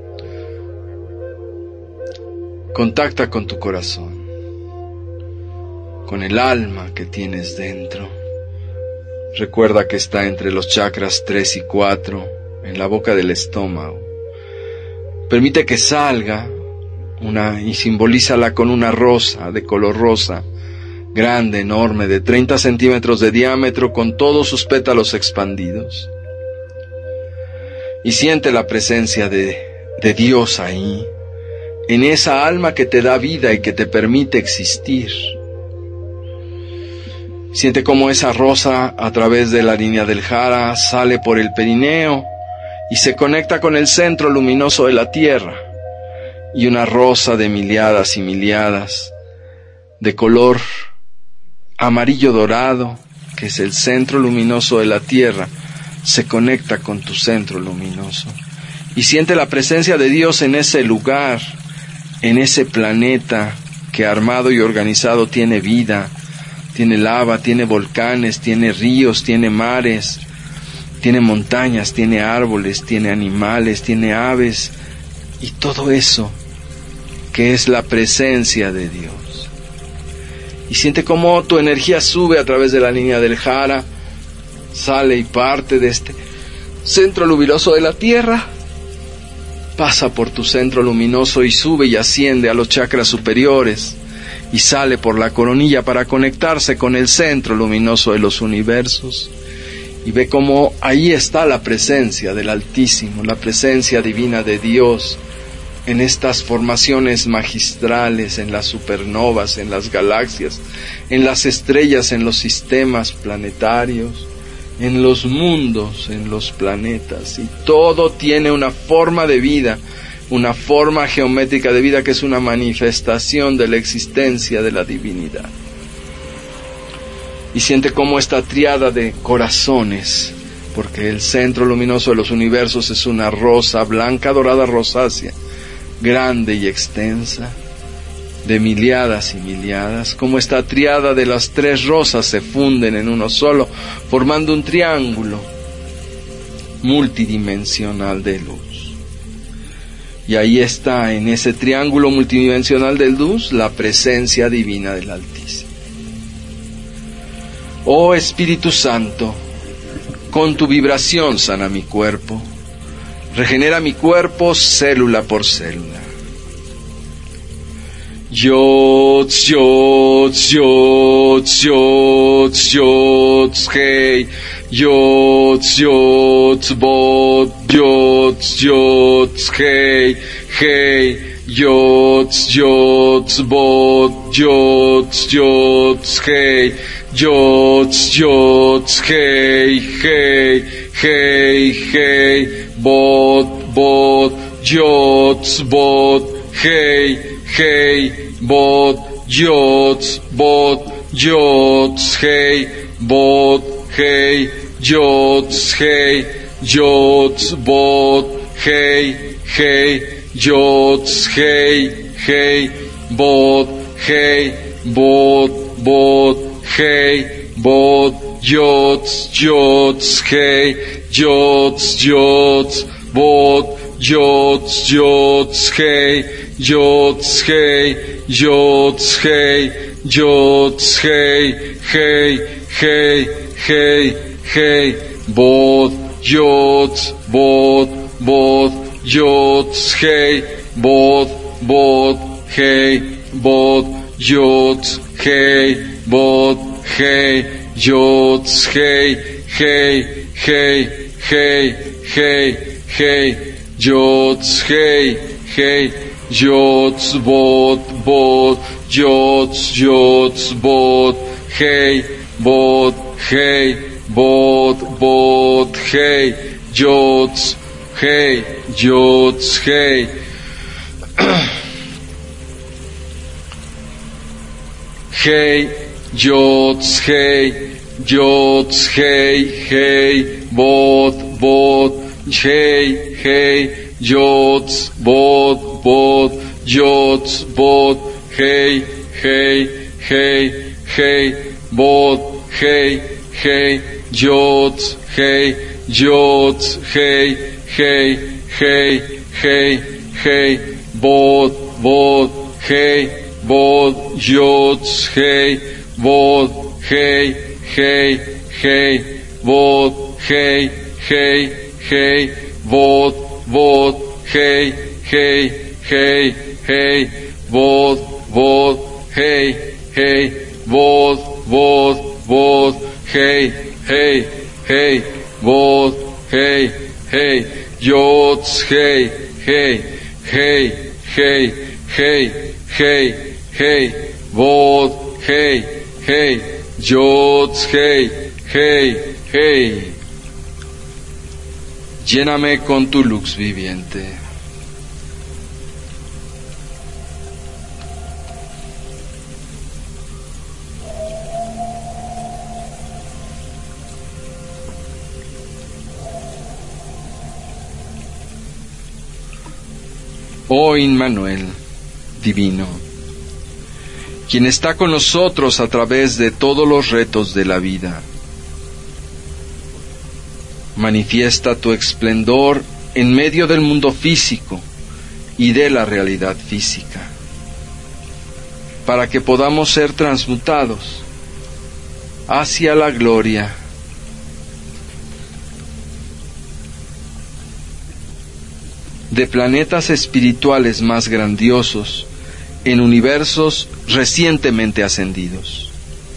Contacta con tu corazón, con el alma que tienes dentro. Recuerda que está entre los chakras 3 y 4, en la boca del estómago. Permite que salga y simbolízala con una rosa de color rosa, grande, enorme, de 30 centímetros de diámetro, con todos sus pétalos expandidos. Y siente la presencia de Dios ahí, en esa alma que te da vida y que te permite existir. Siente cómo esa rosa, a través de la línea del jara, sale por el perineo y se conecta con el centro luminoso de la Tierra. Y una rosa de miliadas y miliadas, de color amarillo dorado, que es el centro luminoso de la Tierra, se conecta con tu centro luminoso. Y siente la presencia de Dios en ese lugar, en ese planeta que armado y organizado tiene vida. Tiene lava, tiene volcanes, tiene ríos, tiene mares, tiene montañas, tiene árboles, tiene animales, tiene aves, y todo eso que es la presencia de Dios. Y siente cómo tu energía sube a través de la línea del jara, sale y parte de este centro luminoso de la Tierra, pasa por tu centro luminoso y sube y asciende a los chakras superiores, y sale por la coronilla para conectarse con el centro luminoso de los universos. Y ve cómo ahí está la presencia del Altísimo, la presencia divina de Dios, en estas formaciones magistrales, en las supernovas, en las galaxias, en las estrellas, en los sistemas planetarios, en los mundos, en los planetas. Y todo tiene una forma de vida, una forma geométrica de vida que es una manifestación de la existencia de la divinidad. Y siente cómo esta tríada de corazones, porque el centro luminoso de los universos es una rosa blanca, dorada, rosácea, grande y extensa, de miliadas y miliadas, como esta tríada de las tres rosas se funden en uno solo, formando un triángulo multidimensional de luz. Y ahí está, en ese triángulo multidimensional de luz, la presencia divina del Altísimo. Oh Espíritu Santo, con tu vibración sana mi cuerpo, regenera mi cuerpo célula por célula. Yots, yots, yots, yots, yots, hey. Yots, yots, bot, yots, yots, hey, hey. Yots, yots, bot, yots, yots, hey. Yots, yots, hey, hey, hey, hey. Bot, bot, yots, bot, hey, hey. Bot, yots, hey. Bot, hey. Yots, hey. Yots, bot, hey, hey. Yots, hey, hey. Bot, hey. Bot, bot, hey. Bot, yots, yots, hey. Yots, yots, bot, yots, yots, hey. Yots, hey. Yots, hey. Yots, hey, hey, hey, hey, hey. Bot, yots, bot, yots, hey. Bot, hey. Bot, yots, hey. Bot, hey. Yots, hey, hey, hey, hey, hey, hey. Yots, hey, hey. Yots, bot, yots, yots, bot, hey. Bot, hey. Bot, hey. Yots, hey. Yots, hey. Hey. Yots, hey. Yots, hey, hey. Bot, hey, hey. Yots, bot, yots, bot, hey, hey, hey, hey. Bot, hey, hey. Yots, hey. Yots, hey, hey, hey, hey, hey. Bot, hey. Bot, yots, hey. Bot, hey, hey, hey. Bot, hey, hey, hey. Bot, hey, hey, hey, hey. Bot, hey, hey. Bot, hey, hey, hey. Bot, hey, hey. Yots, hey, hey, hey, hey, hey, hey, hey. Bot, hey, hey. Yots, hey, hey, hey. Lléname con tu luz viviente. Oh Immanuel, divino, quien está con nosotros a través de todos los retos de la vida. Manifiesta tu esplendor en medio del mundo físico y de la realidad física, para que podamos ser transmutados hacia la gloria de planetas espirituales más grandiosos en universos recientemente ascendidos.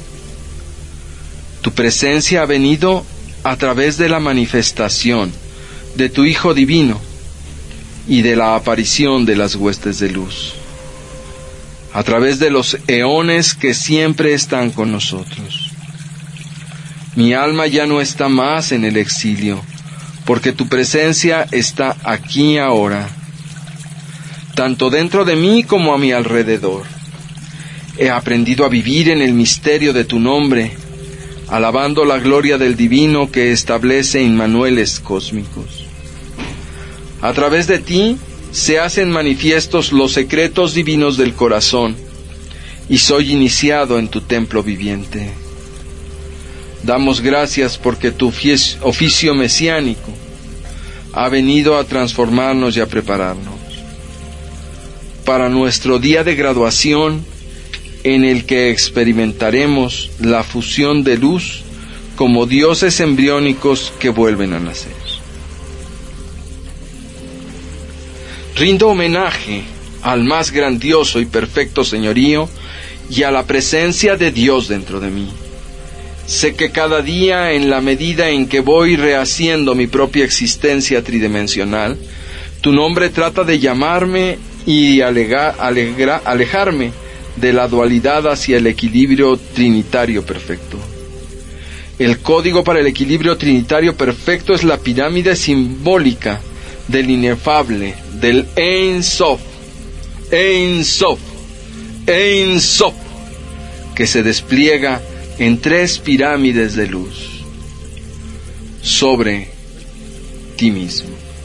Tu presencia ha venido a través de la manifestación de tu Hijo Divino y de la aparición de las huestes de luz, a través de los eones que siempre están con nosotros. Mi alma ya no está más en el exilio, porque tu presencia está aquí ahora, tanto dentro de mí como a mi alrededor. He aprendido a vivir en el misterio de tu nombre, alabando la gloria del divino que establece Immanueles cósmicos. A través de ti se hacen manifiestos los secretos divinos del corazón, y soy iniciado en tu templo viviente. Damos gracias porque tu oficio mesiánico ha venido a transformarnos y a prepararnos para nuestro día de graduación, en el que experimentaremos la fusión de luz como dioses embriónicos que vuelven a nacer. Rindo homenaje al más grandioso y perfecto señorío y a la presencia de Dios dentro de mí. Sé que cada día, en la medida en que voy rehaciendo mi propia existencia tridimensional, tu nombre trata de llamarme y alejarme de la dualidad hacia el equilibrio trinitario perfecto. El código para el equilibrio trinitario perfecto es la pirámide simbólica del inefable, del Ein Sof, Ein Sof, Ein Sof, que se despliega en 3 pirámides de luz sobre ti mismo.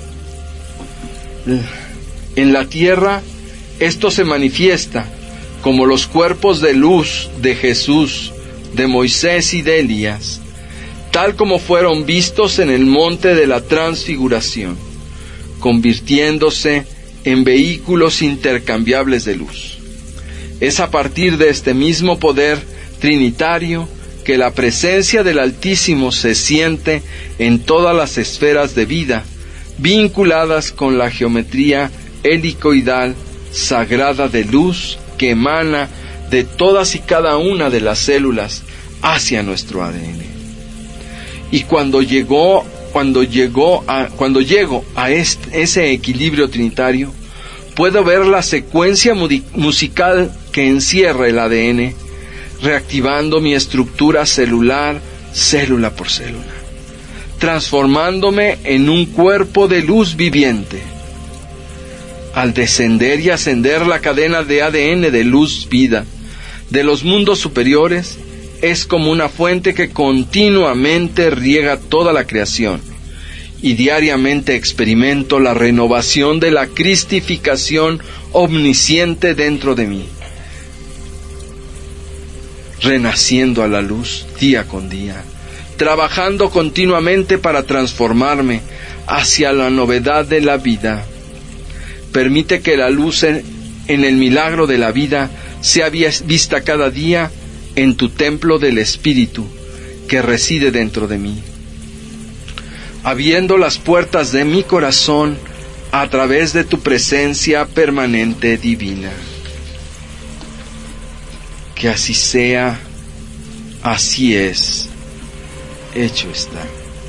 En la tierra, esto se manifiesta como los cuerpos de luz de Jesús, de Moisés y de Elías, tal como fueron vistos en el monte de la transfiguración, convirtiéndose en vehículos intercambiables de luz. Es a partir de este mismo poder trinitario que la presencia del Altísimo se siente en todas las esferas de vida, vinculadas con la geometría helicoidal sagrada de luz que emana de todas y cada una de las células hacia nuestro ADN. Y cuando llego a ese equilibrio trinitario, puedo ver la secuencia musical que encierra el ADN, reactivando mi estructura celular, célula por célula, transformándome en un cuerpo de luz viviente. Al descender y ascender la cadena de ADN de luz-vida de los mundos superiores, es como una fuente que continuamente riega toda la creación, y diariamente experimento la renovación de la cristificación omnisciente dentro de mí, renaciendo a la luz día con día, trabajando continuamente para transformarme hacia la novedad de la vida. Permite que la luz en el milagro de la vida sea vista cada día en tu templo del Espíritu que reside dentro de mí, abriendo las puertas de mi corazón a través de tu presencia permanente divina. Que así sea, así es, hecho está.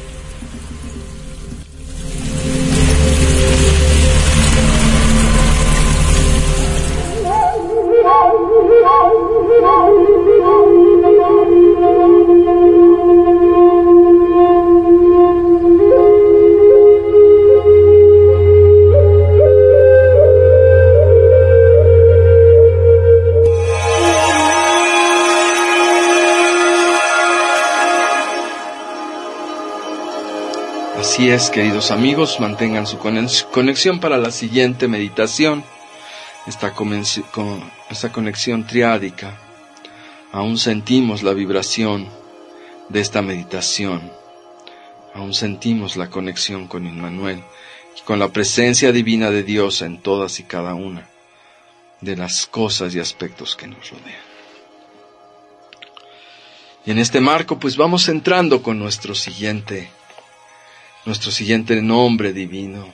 Así es, queridos amigos, mantengan su conexión para la siguiente meditación, esta conexión triádica. Aún sentimos la vibración de esta meditación, aún sentimos la conexión con Immanuel y con la presencia divina de Dios en todas y cada una de las cosas y aspectos que nos rodean. Y en este marco, pues vamos entrando con nuestro siguiente nombre divino.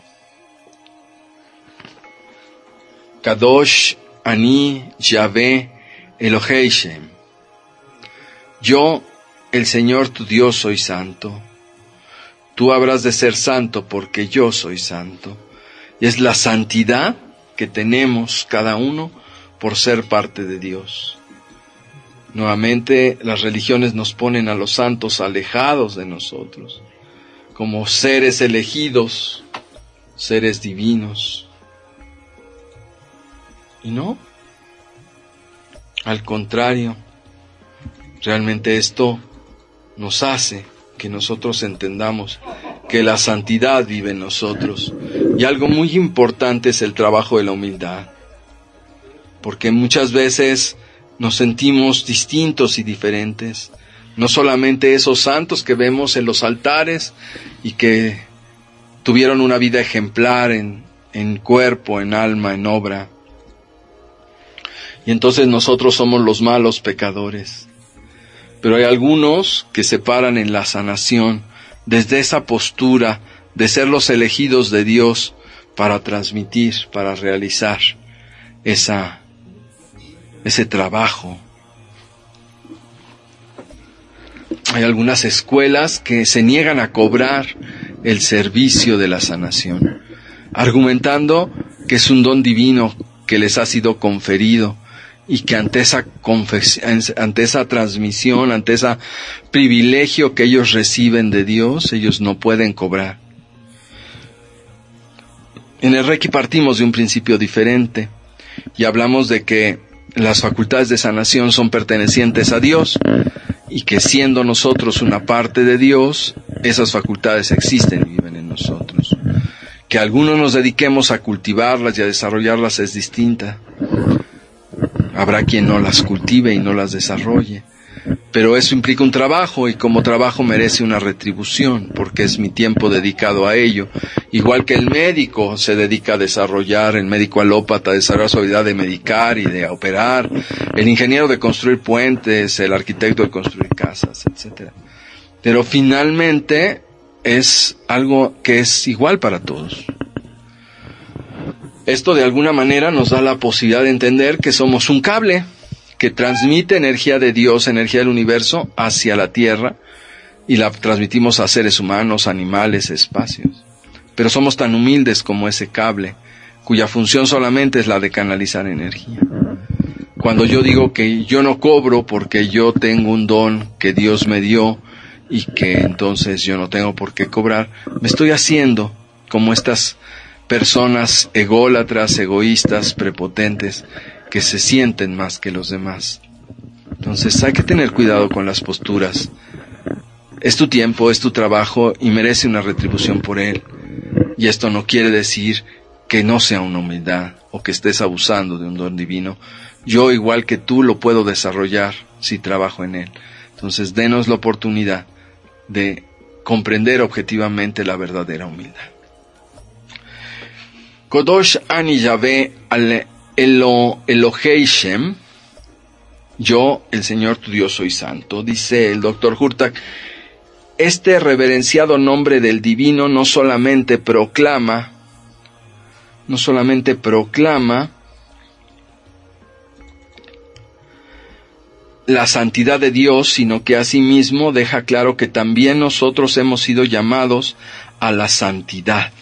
Kadosh Ani Yahvé Elohei Shem. Yo, el Señor tu Dios, soy santo. Tú habrás de ser santo porque yo soy santo. Y es la santidad que tenemos cada uno por ser parte de Dios. Nuevamente, las religiones nos ponen a los santos alejados de nosotros, como seres elegidos, seres divinos. Y no, al contrario, realmente esto nos hace que nosotros entendamos que la santidad vive en nosotros. Y algo muy importante es el trabajo de la humildad, porque muchas veces nos sentimos distintos y diferentes. No solamente esos santos que vemos en los altares y que tuvieron una vida ejemplar en cuerpo, en alma, en obra. Y entonces nosotros somos los malos pecadores. Pero hay algunos que se paran en la sanación desde esa postura de ser los elegidos de Dios para transmitir, para realizar ese trabajo. Hay algunas escuelas que se niegan a cobrar el servicio de la sanación, argumentando que es un don divino que les ha sido conferido y que ante esa transmisión, ante ese privilegio que ellos reciben de Dios, ellos no pueden cobrar. En el Reiki partimos de un principio diferente y hablamos de que las facultades de sanación son pertenecientes a Dios y que siendo nosotros una parte de Dios, esas facultades existen y viven en nosotros. Que algunos nos dediquemos a cultivarlas y a desarrollarlas es distinta. Habrá quien no las cultive y no las desarrolle, pero eso implica un trabajo y como trabajo merece una retribución porque es mi tiempo dedicado a ello. Igual que el médico se dedica a desarrollar, el médico alópata a desarrollar su habilidad de medicar y de operar, el ingeniero de construir puentes, el arquitecto de construir casas, etc. Pero finalmente es algo que es igual para todos. Esto de alguna manera nos da la posibilidad de entender que somos un cable que transmite energía de Dios, energía del universo hacia la Tierra y la transmitimos a seres humanos, animales, espacios. Pero somos tan humildes como ese cable, cuya función solamente es la de canalizar energía. Cuando yo digo que yo no cobro porque yo tengo un don que Dios me dio y que entonces yo no tengo por qué cobrar, me estoy haciendo como estas personas ególatras, egoístas, prepotentes, que se sienten más que los demás. Entonces hay que tener cuidado con las posturas. Es tu tiempo, es tu trabajo y merece una retribución por él. Y esto no quiere decir que no sea una humildad o que estés abusando de un don divino. Yo, igual que tú, lo puedo desarrollar si trabajo en él. Entonces, denos la oportunidad de comprender objetivamente la verdadera humildad. Kodosh Ani Yahvé al Elohei Shem, yo, el Señor tu Dios, soy santo. Dice el Dr. Hurtak, este reverenciado nombre del divino no solamente proclama la santidad de Dios, sino que asimismo deja claro que también nosotros hemos sido llamados a la santidad.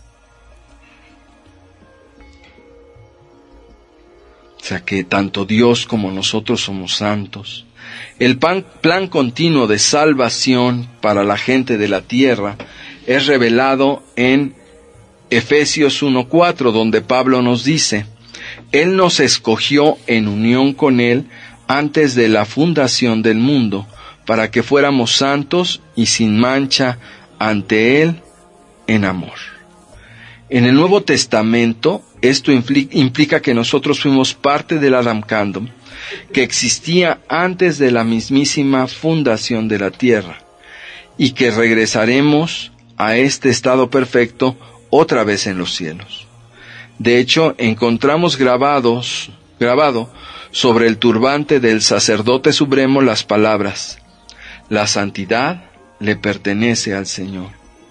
O sea que tanto Dios como nosotros somos santos. El plan continuo de salvación para la gente de la tierra es revelado en Efesios 1:4, donde Pablo nos dice, Él nos escogió en unión con Él antes de la fundación del mundo, para que fuéramos santos y sin mancha ante Él en amor. En el Nuevo Testamento, esto implica que nosotros fuimos parte del Adam Kandom, que existía antes de la mismísima fundación de la tierra, y que regresaremos a este estado perfecto otra vez en los cielos. De hecho, encontramos grabado sobre el turbante del sacerdote supremo las palabras, la santidad le pertenece al Señor.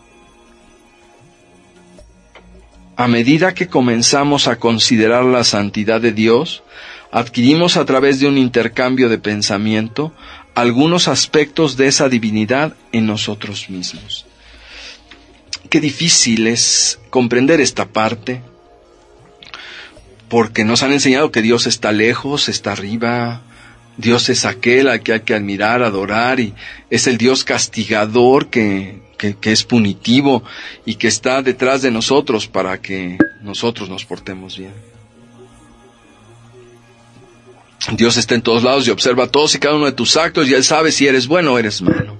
A medida que comenzamos a considerar la santidad de Dios, adquirimos a través de un intercambio de pensamiento algunos aspectos de esa divinidad en nosotros mismos. Qué difícil es comprender esta parte, porque nos han enseñado que Dios está lejos, está arriba, Dios es aquel al que hay que admirar, adorar, y es el Dios castigador que es punitivo y que está detrás de nosotros para que nosotros nos portemos bien. Dios está en todos lados y observa todos y cada uno de tus actos y Él sabe si eres bueno o eres malo.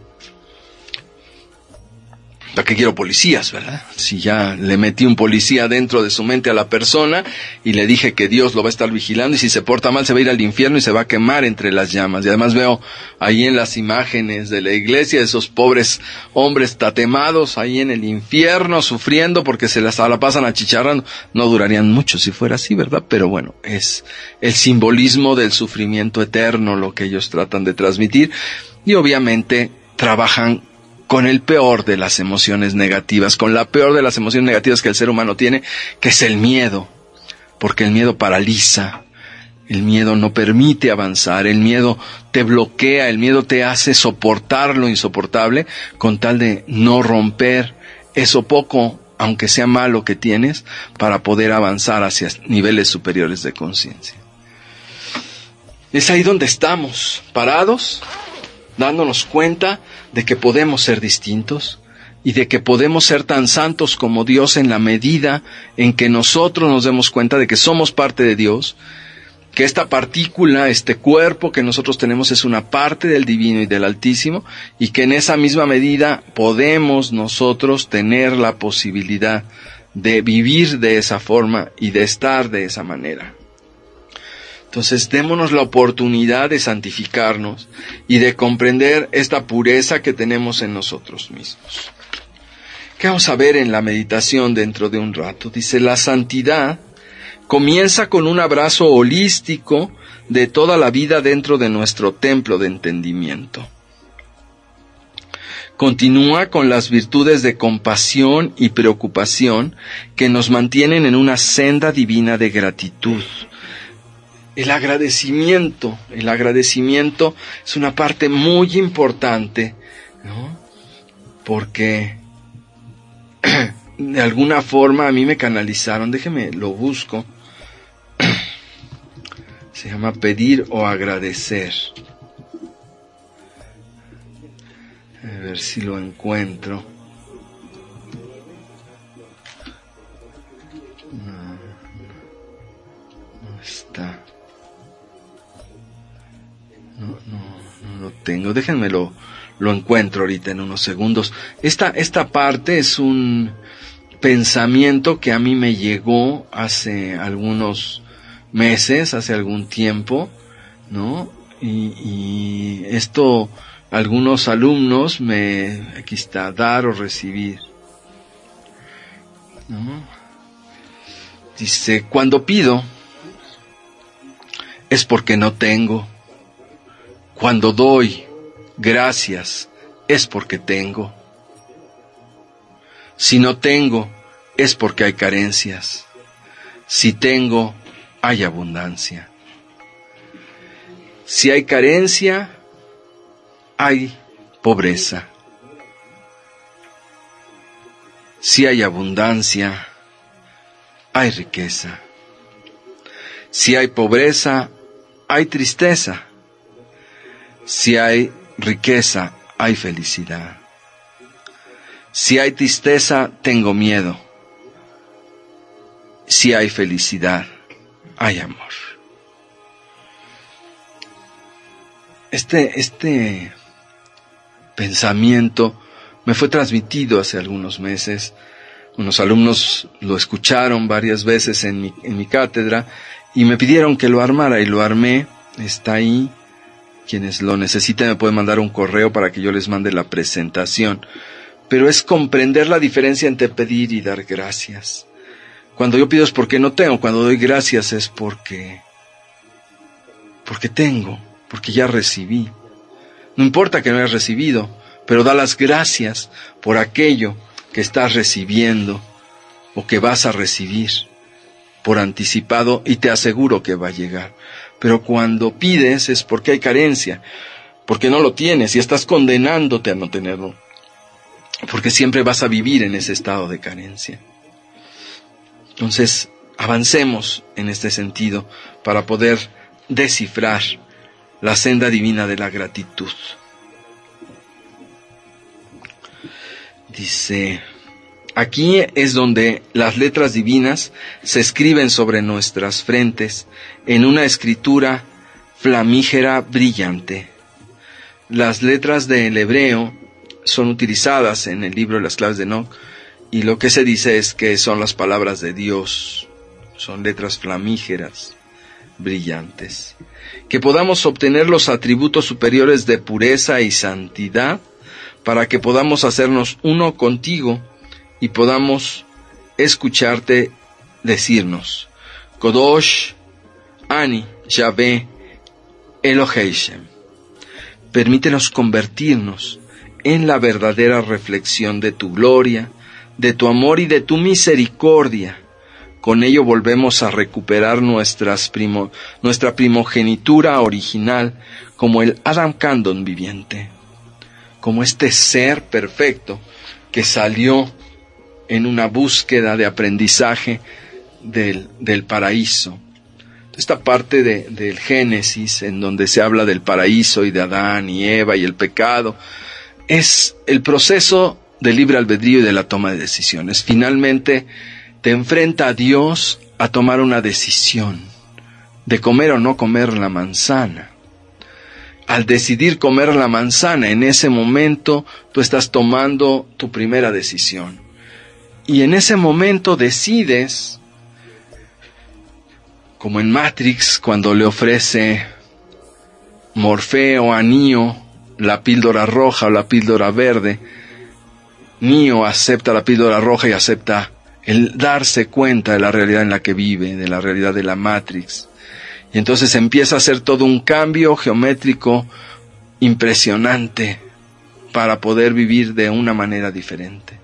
¿Para qué quiero policías, verdad? Si ya le metí un policía dentro de su mente a la persona y le dije que Dios lo va a estar vigilando y si se porta mal se va a ir al infierno y se va a quemar entre las llamas. Y además veo ahí en las imágenes de la iglesia esos pobres hombres tatemados ahí en el infierno sufriendo porque se la pasan achicharrando. No durarían mucho si fuera así, ¿verdad? Pero bueno, es el simbolismo del sufrimiento eterno lo que ellos tratan de transmitir y obviamente trabajan con el peor de las emociones negativas, con la peor de las emociones negativas que el ser humano tiene, que es el miedo. porque el miedo paraliza, el miedo no permite avanzar, el miedo te bloquea, el miedo te hace soportar lo insoportable con tal de no romper eso poco, aunque sea malo que tienes, para poder avanzar hacia niveles superiores de conciencia. Es ahí donde estamos, parados, dándonos cuenta de que podemos ser distintos y de que podemos ser tan santos como Dios en la medida en que nosotros nos demos cuenta de que somos parte de Dios, que esta partícula, este cuerpo que nosotros tenemos es una parte del Divino y del Altísimo, y que en esa misma medida podemos nosotros tener la posibilidad de vivir de esa forma y de estar de esa manera. Entonces, démonos la oportunidad de santificarnos y de comprender esta pureza que tenemos en nosotros mismos. ¿Qué vamos a ver en la meditación dentro de un rato? Dice, la santidad comienza con un abrazo holístico de toda la vida dentro de nuestro templo de entendimiento. Continúa con las virtudes de compasión y preocupación que nos mantienen en una senda divina de gratitud. El agradecimiento es una parte muy importante, ¿no? Porque de alguna forma a mí me canalizaron, déjeme lo busco, se llama pedir o agradecer. A ver si lo encuentro. No está. No lo tengo. Déjenme lo encuentro ahorita en unos segundos. Esta parte es un pensamiento que a mí me llegó hace algunos meses, hace algún tiempo, ¿no? Y esto, algunos alumnos aquí está, dar o recibir, ¿no? Dice, cuando pido, es porque no tengo. Cuando doy gracias, es porque tengo. Si no tengo, es porque hay carencias. Si tengo, hay abundancia. Si hay carencia, hay pobreza. Si hay abundancia, hay riqueza. Si hay pobreza, hay tristeza. Si hay riqueza, hay felicidad. Si hay tristeza, tengo miedo. Si hay felicidad, hay amor. Este pensamiento me fue transmitido hace algunos meses. Unos alumnos lo escucharon varias veces en mi cátedra y me pidieron que lo armara y lo armé. Está ahí. Quienes lo necesiten me pueden mandar un correo para que yo les mande la presentación. Pero es comprender la diferencia entre pedir y dar gracias. Cuando yo pido es porque no tengo, cuando doy gracias es porque tengo, porque ya recibí. No importa que no hayas recibido, pero da las gracias por aquello que estás recibiendo o que vas a recibir por anticipado, y te aseguro que va a llegar. Pero cuando pides es porque hay carencia, porque no lo tienes y estás condenándote a no tenerlo, porque siempre vas a vivir en ese estado de carencia. Entonces, avancemos en este sentido para poder descifrar la senda divina de la gratitud. Dice, aquí es donde las letras divinas se escriben sobre nuestras frentes en una escritura flamígera brillante. Las letras del hebreo son utilizadas en el libro de las claves de Enoch, y lo que se dice es que son las palabras de Dios, son letras flamígeras, brillantes. Que podamos obtener los atributos superiores de pureza y santidad para que podamos hacernos uno contigo y podamos escucharte decirnos, Kodosh, Ani, Yahvé, Elohei Shem. Permítenos convertirnos en la verdadera reflexión de tu gloria, de tu amor y de tu misericordia, Con ello volvemos a recuperar nuestra primogenitura original como el Adam Candon viviente, como este ser perfecto que salió en una búsqueda de aprendizaje del paraíso. Esta parte del Génesis, en donde se habla del paraíso y de Adán y Eva y el pecado, es el proceso del libre albedrío y de la toma de decisiones. Finalmente, te enfrenta a Dios a tomar una decisión de comer o no comer la manzana. Al decidir comer la manzana, en ese momento tú estás tomando tu primera decisión. Y en ese momento decides, como en Matrix, cuando le ofrece Morfeo a Neo la píldora roja o la píldora verde, Neo acepta la píldora roja y acepta el darse cuenta de la realidad en la que vive, de la realidad de la Matrix. Y entonces empieza a hacer todo un cambio geométrico impresionante para poder vivir de una manera diferente.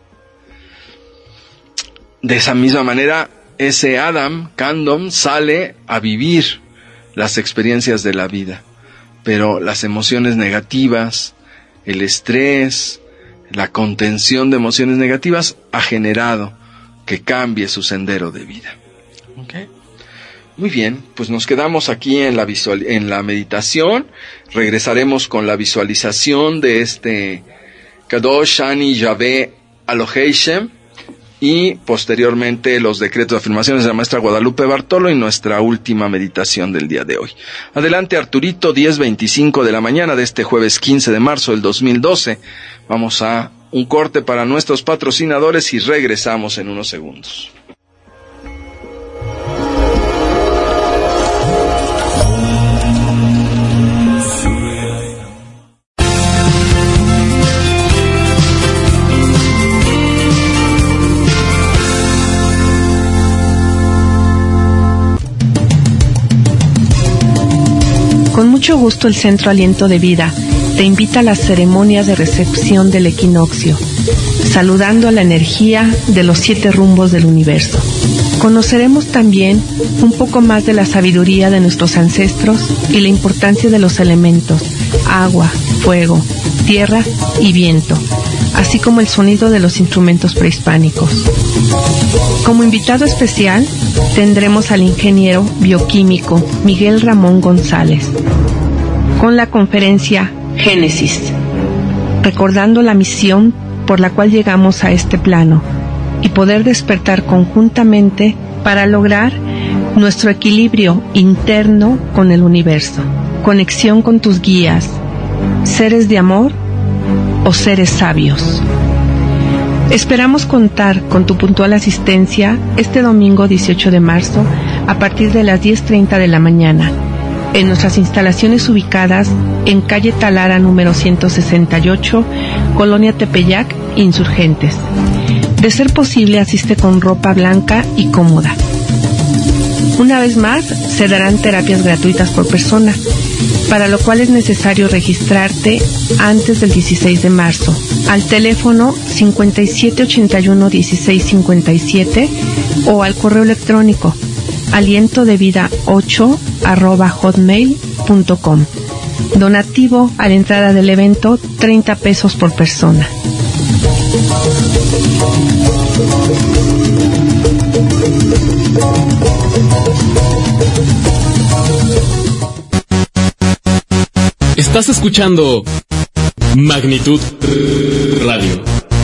De esa misma manera, ese Adam Candon sale a vivir las experiencias de la vida, pero las emociones negativas, el estrés, la contención de emociones negativas ha generado que cambie su sendero de vida. ¿Okay? Muy bien, pues nos quedamos aquí en la meditación. Regresaremos con la visualización de este Kadosh Ani Yahvé Elohei Shem y posteriormente los decretos de afirmaciones de la maestra Guadalupe Bartolo y nuestra última meditación del día de hoy. Adelante, Arturito, 10:25 de la mañana de este jueves 15 de marzo del 2012. Vamos a un corte para nuestros patrocinadores y regresamos en unos segundos.
Con mucho gusto el Centro Aliento de Vida te invita a las ceremonias de recepción del equinoccio, saludando a la energía de los 7 rumbos del universo. Conoceremos también un poco más de la sabiduría de nuestros ancestros y la importancia de los elementos, agua, fuego, tierra y viento, así como el sonido de los instrumentos prehispánicos. Como invitado especial, tendremos al ingeniero bioquímico Miguel Ramón González, con la conferencia Génesis, recordando la misión por la cual llegamos a este plano y poder despertar conjuntamente para lograr nuestro equilibrio interno con el universo, conexión con tus guías, seres de amor o seres sabios. Esperamos contar con tu puntual asistencia este domingo 18 de marzo a partir de las 10:30 de la mañana en nuestras instalaciones ubicadas en calle Talara número 168, Colonia Tepeyac, Insurgentes. De ser posible, asiste con ropa blanca y cómoda. Una vez más, se darán terapias gratuitas por persona, para lo cual es necesario registrarte antes del 16 de marzo al teléfono 5781-1657 o al correo electrónico alientodevida8@hotmail.com. Donativo a la entrada del evento, 30 pesos por persona.
Estás escuchando Magnitud Radio.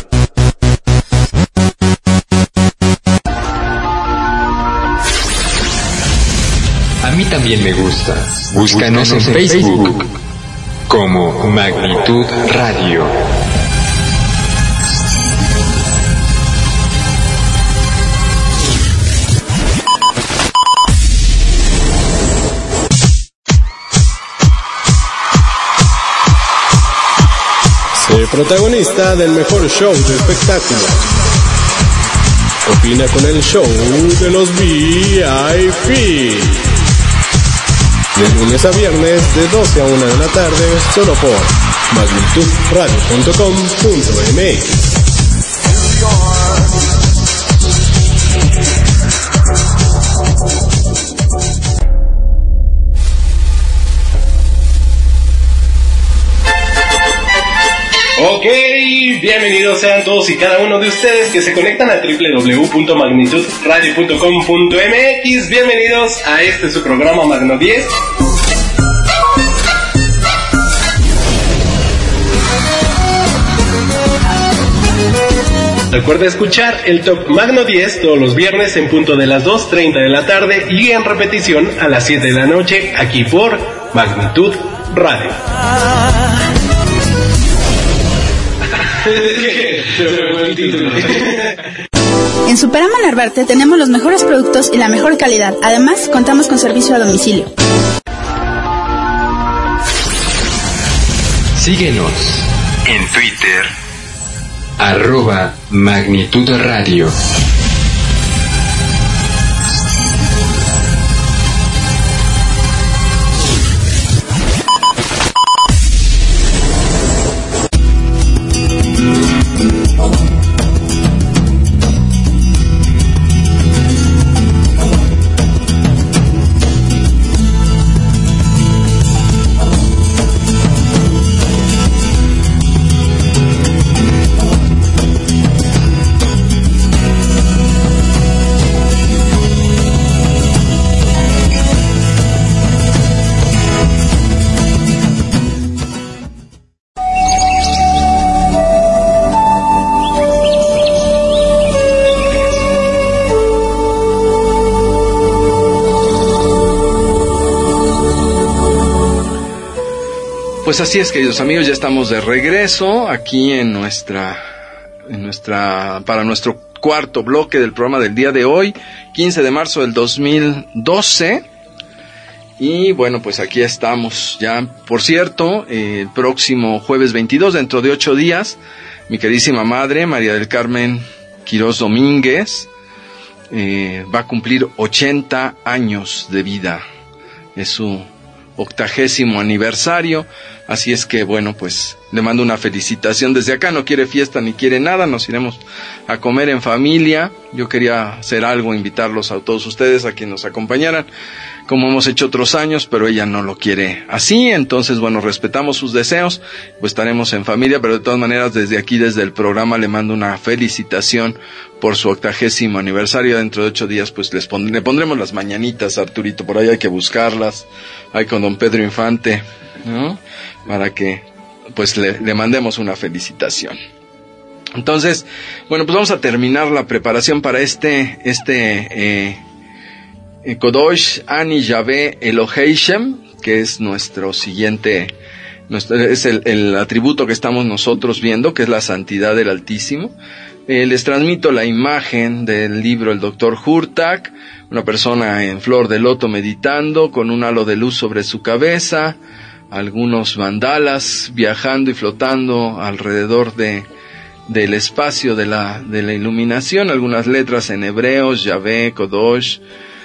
A mí también me gusta. Búscanos en Facebook como Magnitud Radio.
Sé protagonista del mejor show de espectáculos. Opina con el show de los VIP. De lunes a viernes de 12 a 1 de la tarde, solo por magnitudradio.com.mx. Bienvenidos sean todos y cada uno de ustedes que se conectan a www.magnitudradio.com.mx. Bienvenidos a su programa Magno 10. Recuerda escuchar el Top Magno 10 todos los viernes en punto de las 2:30 de la tarde y en repetición a las 7 de la noche aquí por Magnitud Radio.
En Superama Narvarte tenemos los mejores productos y la mejor calidad. Además, contamos con servicio a domicilio.
Síguenos en Twitter @Magnitud Radio.
Pues así es, queridos amigos, ya estamos de regreso aquí para nuestro cuarto bloque del programa del día de hoy, 15 de marzo del 2012. Y bueno, pues aquí estamos ya. Por cierto, el próximo jueves 22, dentro de 8 días, mi queridísima madre, María del Carmen Quirós Domínguez, va a cumplir 80 años de vida. Es su 80º aniversario, así es que bueno, pues le mando una felicitación desde acá. No quiere fiesta ni quiere nada, nos iremos a comer en familia. Yo quería hacer algo, invitarlos a todos ustedes a que nos acompañaran, como hemos hecho otros años, pero ella no lo quiere así. Entonces bueno, respetamos sus deseos, pues estaremos en familia, pero de todas maneras desde aquí, desde el programa, le mando una felicitación por su 80º aniversario. Dentro de 8 días pues le pondremos las mañanitas, Arturito, por ahí hay que buscarlas, ahí con don Pedro Infante, ¿no? Para que pues le mandemos una felicitación. Entonces, bueno, pues vamos a terminar la preparación para Kodosh Ani Yahvé Elohim, que es nuestro siguiente, es el atributo que estamos nosotros viendo, que es la santidad del Altísimo. Les transmito la imagen del libro El Dr. Hurtak, una persona en flor de loto meditando con un halo de luz sobre su cabeza, algunos mandalas viajando y flotando alrededor del espacio de la iluminación, algunas letras en hebreo, Yahvé, Kodosh,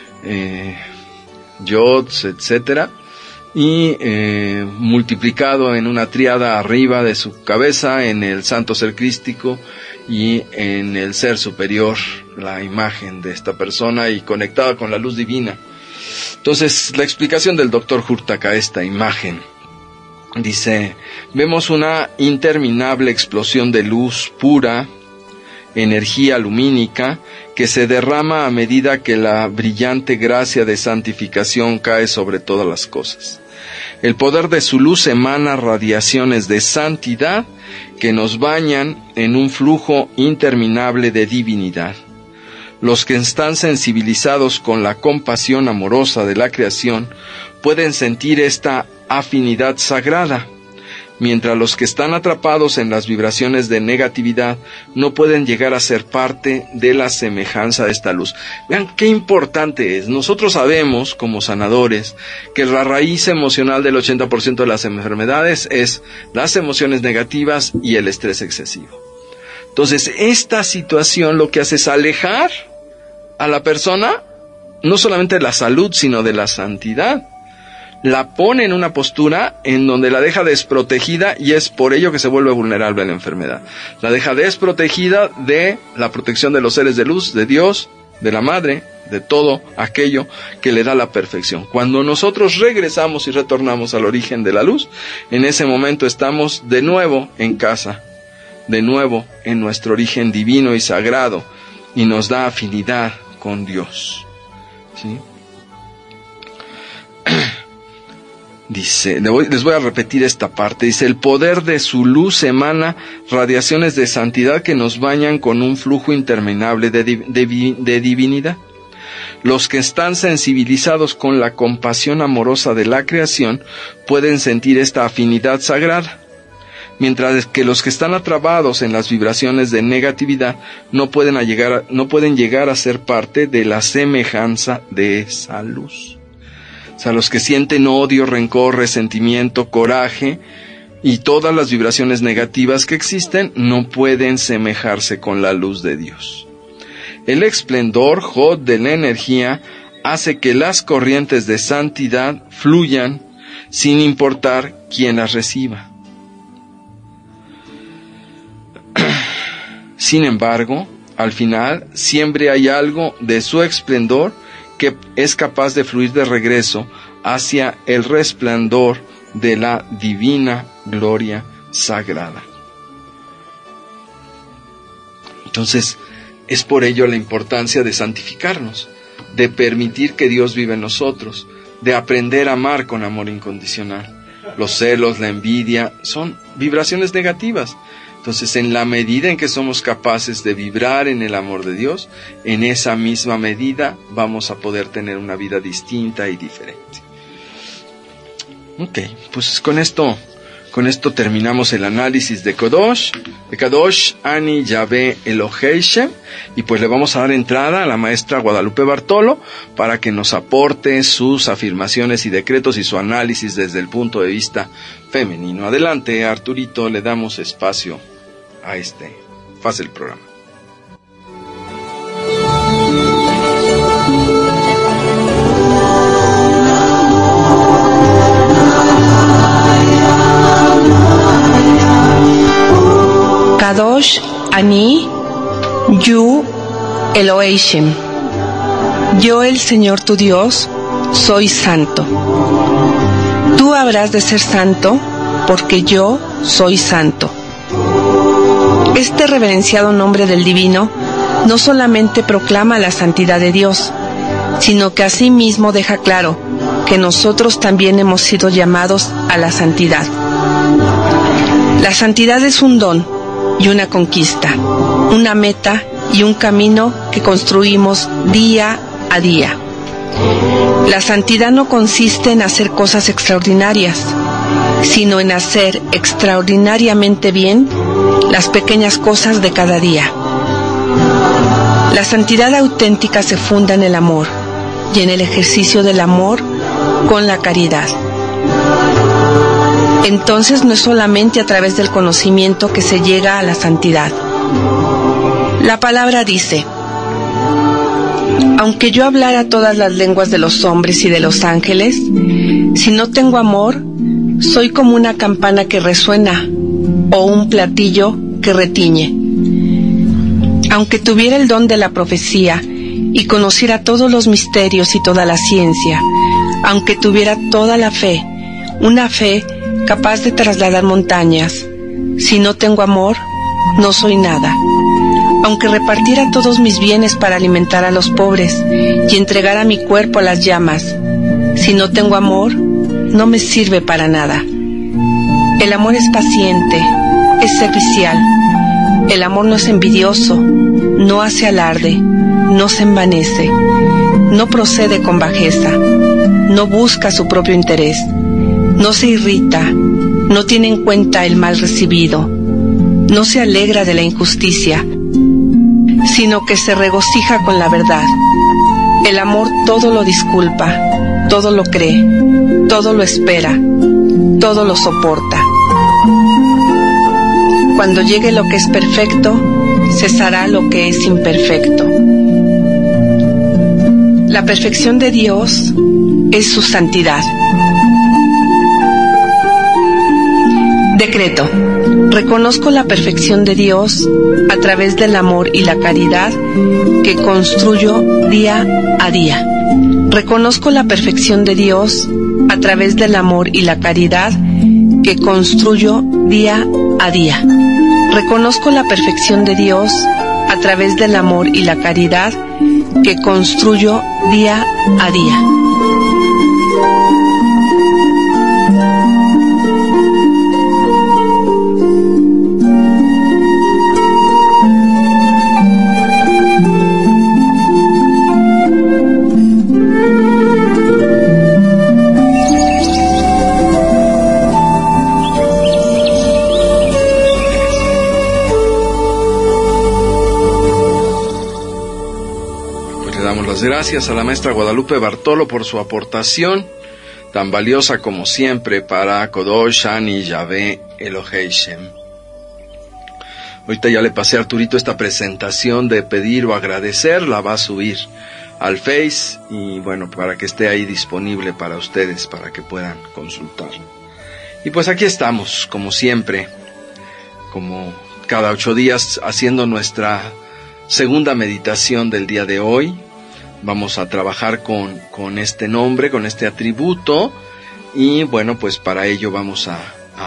Yods, etcétera, y multiplicado en una tríada arriba de su cabeza, en el santo ser crístico y en el ser superior, la imagen de esta persona y conectada con la luz divina. Entonces, la explicación del Dr. Hurtak a esta imagen dice: vemos una interminable explosión de luz pura, energía lumínica, que se derrama a medida que la brillante gracia de santificación cae sobre todas las cosas. El poder de su luz emana radiaciones de santidad que nos bañan en un flujo interminable de divinidad. Los que están sensibilizados con la compasión amorosa de la creación pueden sentir esta afinidad sagrada, mientras los que están atrapados en las vibraciones de negatividad no pueden llegar a ser parte de la semejanza de esta luz. Vean qué importante es. Nosotros sabemos, como sanadores, que la raíz emocional del 80% de las enfermedades es las emociones negativas y el estrés excesivo. Entonces, esta situación lo que hace es alejar a la persona, no solamente de la salud, sino de la santidad. La pone en una postura en donde la deja desprotegida, y es por ello que se vuelve vulnerable a la enfermedad. La deja desprotegida de la protección de los seres de luz, de Dios, de la Madre, de todo aquello que le da la perfección. Cuando nosotros regresamos y retornamos al origen de la luz, en ese momento estamos de nuevo en casa de nuevo en nuestro origen divino y sagrado y nos da afinidad con Dios. ¿Sí? Dice, les voy a repetir esta parte. Dice, el poder de su luz emana radiaciones de santidad que nos bañan con un flujo interminable de divinidad. Los que están sensibilizados con la compasión amorosa de la creación pueden sentir esta afinidad sagrada, mientras que los que están atrapados en las vibraciones de negatividad no pueden llegar a ser parte de la semejanza de esa luz. O sea, los que sienten odio, rencor, resentimiento, coraje y todas las vibraciones negativas que existen no pueden semejarse con la luz de Dios. El esplendor, Jod, de la energía hace que las corrientes de santidad fluyan sin importar quién las reciba. Sin embargo, al final, siempre hay algo de su esplendor que es capaz de fluir de regreso hacia el resplandor de la divina gloria sagrada. Entonces, es por ello la importancia de santificarnos, de permitir que Dios viva en nosotros, de aprender a amar con amor incondicional. Los celos, la envidia, son vibraciones negativas. Entonces, en la medida en que somos capaces de vibrar en el amor de Dios, en esa misma medida vamos a poder tener una vida distinta y diferente. Ok, pues con esto terminamos el análisis de Kadosh Ani Yahvé Elohei Shem, y pues le vamos a dar entrada a la maestra Guadalupe Bartolo para que nos aporte sus afirmaciones y decretos y su análisis desde el punto de vista femenino. Adelante, Arturito, le damos espacio a este fase del programa.
Kadosh Ani Yu Elohei Shem. Yo, el Señor tu Dios, soy santo. Tú habrás de ser santo, porque yo soy santo. Este reverenciado nombre del Divino no solamente proclama la santidad de Dios, sino que asimismo deja claro que nosotros también hemos sido llamados a la santidad. La santidad es un don y una conquista, una meta y un camino que construimos día a día. La santidad no consiste en hacer cosas extraordinarias, sino en hacer extraordinariamente bien las pequeñas cosas de cada día. La santidad auténtica se funda en el amor y en el ejercicio del amor con la caridad. Entonces no es solamente a través del conocimiento que se llega a la santidad. La palabra dice: aunque yo hablara todas las lenguas de los hombres y de los ángeles, si no tengo amor, soy como una campana que resuena o un platillo que retiñe. Aunque tuviera el don de la profecía y conociera todos los misterios y toda la ciencia, aunque tuviera toda la fe, una fe capaz de trasladar montañas, si no tengo amor, no soy nada. Aunque repartiera todos mis bienes para alimentar a los pobres y entregara mi cuerpo a las llamas, si no tengo amor, no me sirve para nada. El amor es paciente, es servicial. El amor no es envidioso, no hace alarde, no se envanece, no procede con bajeza, no busca su propio interés, no se irrita, no tiene en cuenta el mal recibido, no se alegra de la injusticia, sino que se regocija con la verdad. El amor todo lo disculpa, todo lo cree, todo lo espera, todo lo soporta. Cuando llegue lo que es perfecto, cesará lo que es imperfecto. La perfección de Dios es su santidad. Decreto: reconozco la perfección de Dios a través del amor y la caridad que construyo día a día. Reconozco la perfección de Dios a través del amor y la caridad que construyo día a día. Reconozco la perfección de Dios a través del amor y la caridad que construyo día a día.
Gracias a la maestra Guadalupe Bartolo por su aportación tan valiosa como siempre para Kodosh Ani Yahvé Elohei Shem. Ahorita ya le pasé a Arturito esta presentación de pedir o agradecer, la va a subir al Face y bueno, para que esté ahí disponible para ustedes, para que puedan consultarlo. Y pues aquí estamos, como siempre, como cada 8 días, haciendo nuestra segunda meditación del día de hoy. Vamos a trabajar con este nombre, con este atributo, y bueno, pues para ello vamos a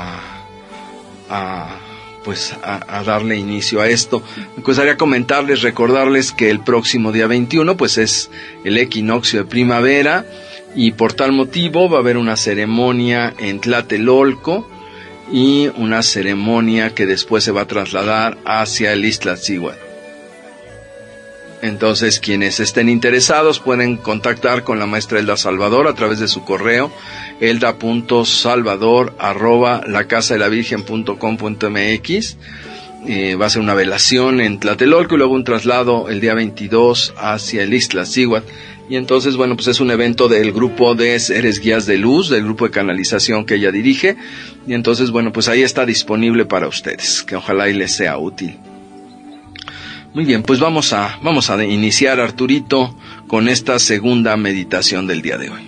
darle inicio a esto. Me gustaría comentarles, recordarles que el próximo día 21 pues es el equinoccio de primavera, y por tal motivo va a haber una ceremonia en Tlatelolco y una ceremonia que después se va a trasladar hacia el Iztaccíhuatl. Entonces, quienes estén interesados pueden contactar con la maestra Elda Salvador a través de su correo elda.salvador@lacasadelavirgen.com.mx. Va a ser una velación en Tlatelolco y luego un traslado el día 22 hacia el Iztaccíhuatl. Y entonces, bueno, pues es un evento del grupo de Seres Guías de Luz, del grupo de canalización que ella dirige. Y entonces, bueno, pues ahí está disponible para ustedes, que ojalá y les sea útil. Muy bien, pues vamos a iniciar, Arturito, con esta segunda meditación del día de hoy.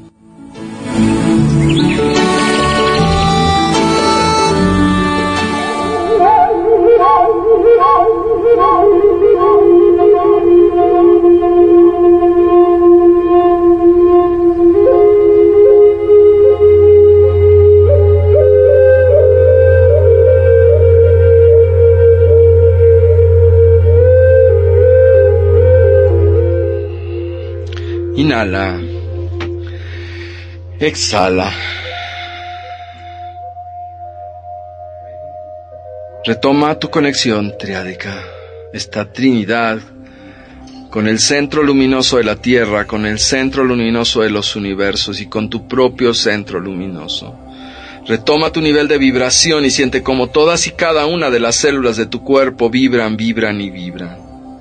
Inhala, exhala, retoma tu conexión triádica, esta Trinidad, con el centro luminoso de la Tierra, con el centro luminoso de los universos y con tu propio centro luminoso. Retoma tu nivel de vibración y siente como todas y cada una de las células de tu cuerpo vibran, vibran y vibran.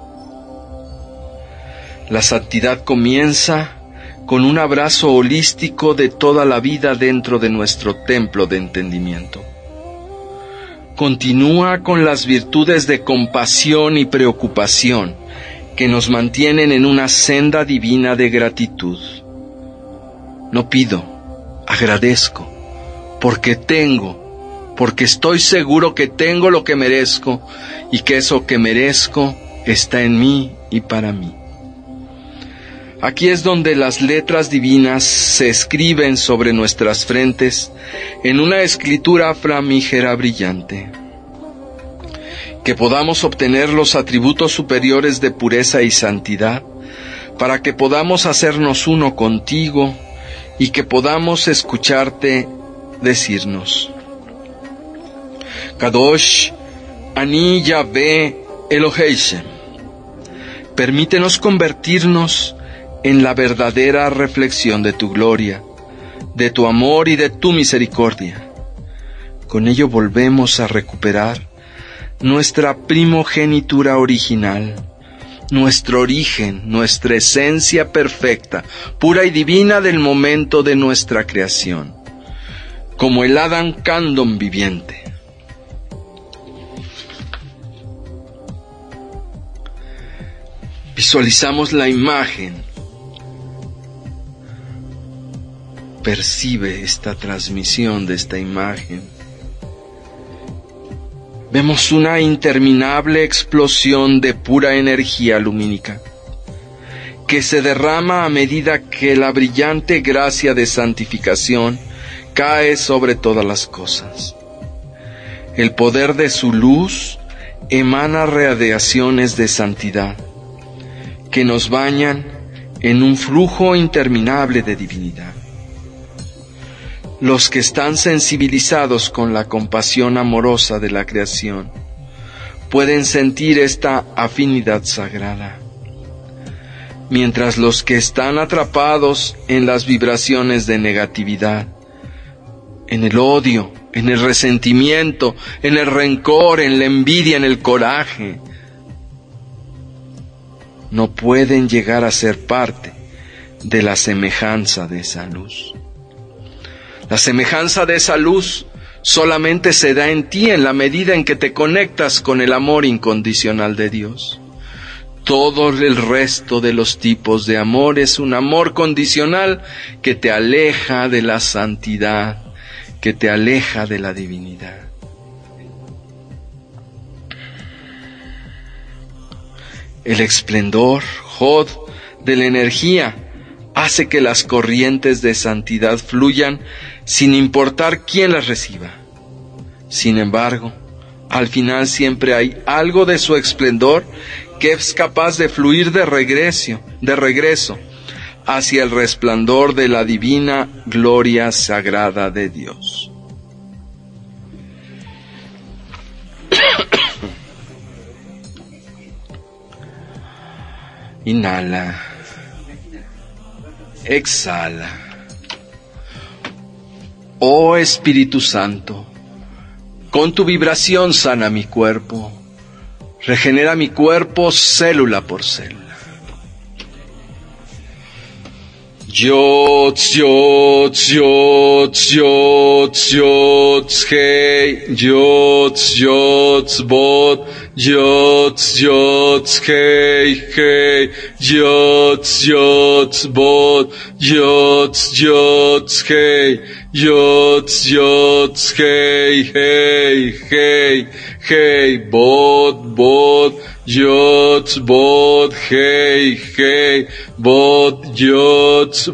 La santidad comienza con un abrazo holístico de toda la vida dentro de nuestro templo de entendimiento. Continúa con las virtudes de compasión y preocupación que nos mantienen en una senda divina de gratitud. No pido, agradezco, porque estoy seguro que tengo lo que merezco y que eso que merezco está en mí y para mí. Aquí es donde las letras divinas se escriben sobre nuestras frentes en una escritura flamígera brillante. Que podamos obtener los atributos superiores de pureza y santidad, para que podamos hacernos uno contigo y que podamos escucharte decirnos: Kadosh Ani Yahvé Elohei Shem. Permítenos convertirnos en la verdadera reflexión de tu gloria, de tu amor y de tu misericordia. Con ello volvemos a recuperar nuestra primogenitura original, nuestro origen, nuestra esencia perfecta, pura y divina del momento de nuestra creación, como el Adam Kandom viviente. Visualizamos la imagen. Percibe esta transmisión de esta imagen. Vemos una interminable explosión de pura energía lumínica que se derrama a medida que la brillante gracia de santificación cae sobre todas las cosas. El poder de su luz emana radiaciones de santidad que nos bañan en un flujo interminable de divinidad. Los que están sensibilizados con la compasión amorosa de la creación pueden sentir esta afinidad sagrada, mientras los que están atrapados en las vibraciones de negatividad, en el odio, en el resentimiento, en el rencor, en la envidia, en el coraje, no pueden llegar a ser parte de la semejanza de esa luz. La semejanza de esa luz solamente se da en ti en la medida en que te conectas con el amor incondicional de Dios. Todo el resto de los tipos de amor es un amor condicional que te aleja de la santidad, que te aleja de la divinidad. El esplendor, Jod, de la energía hace que las corrientes de santidad fluyan sin importar quién las reciba. Sin embargo, al final siempre hay algo de su esplendor que es capaz de fluir de regreso hacia el resplandor de la divina gloria sagrada de Dios. Inhala. Exhala. Oh Espíritu Santo, con tu vibración sana mi cuerpo, regenera mi cuerpo célula por célula. Yots, yots, yots, yots, yots, hey, yots, yots, bot, yots, yots, hey, hey, yots, yots, bot, yots, yots, hey, yots, yots, hey, hey, hey, hey, bot, bot, yots, bot, hey, hey, bot, yots,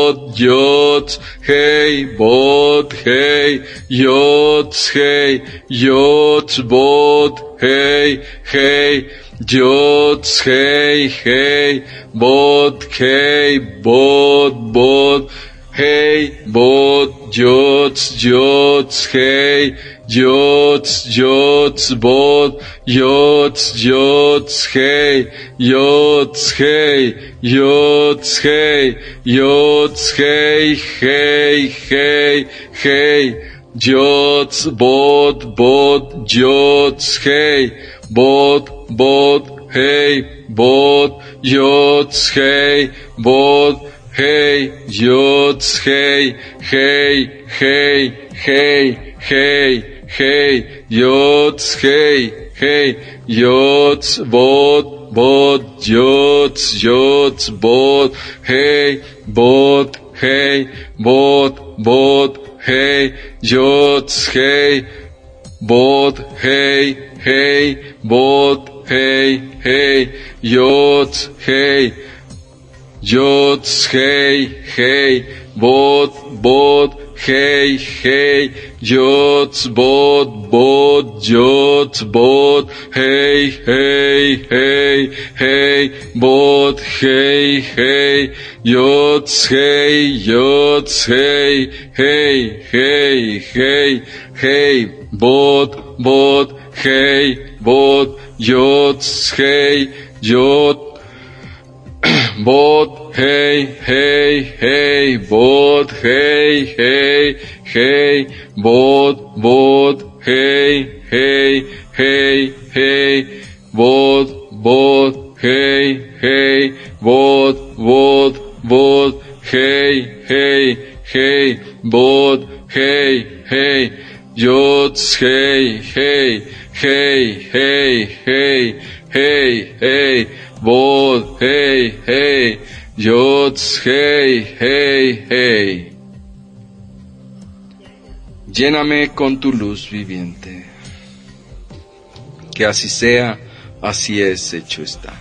hey, bot, hey, yots, hey, yots, bot, hey, hey, yots, hey, hey, bot, hey, bot, hey, bot, yots, yots, hey, yots, yots, bot, yots, yots, hey, yots, hey, yots, hey, yots, hey, hey, hey, hey, yots, bot, yots, hey, bot, hey, bot, yots, hey, bot, hey, yots, hey, hey, hey, hey, hey, hey, yots, hey, hey, yots, bot, yots, yots, bot, hey, hey, bot, hey, yots, hey, bot, hey, hey, bot, hey, hey, yots, hey, yots, hey, hey, bot, hey, hey, yots, bot, yots, bot, hey, hey, hey, hey, bot, hey, hey, yots, hey, hey, hey, hey, hey, bot, hey, bot, yots, hey, bot, hey, hey, hey, bot, hey, hey, hey, bot, hey, hey, hey, hey, bot, hey, hey, bot, hey, hey, hey, bot, hey, hey, yots, hey, hey, hey, hey, hey, hey, hey, bot, hey, hey, yots, hey, hey, hey. Lléname con tu luz viviente. Que así sea, así es, hecho está.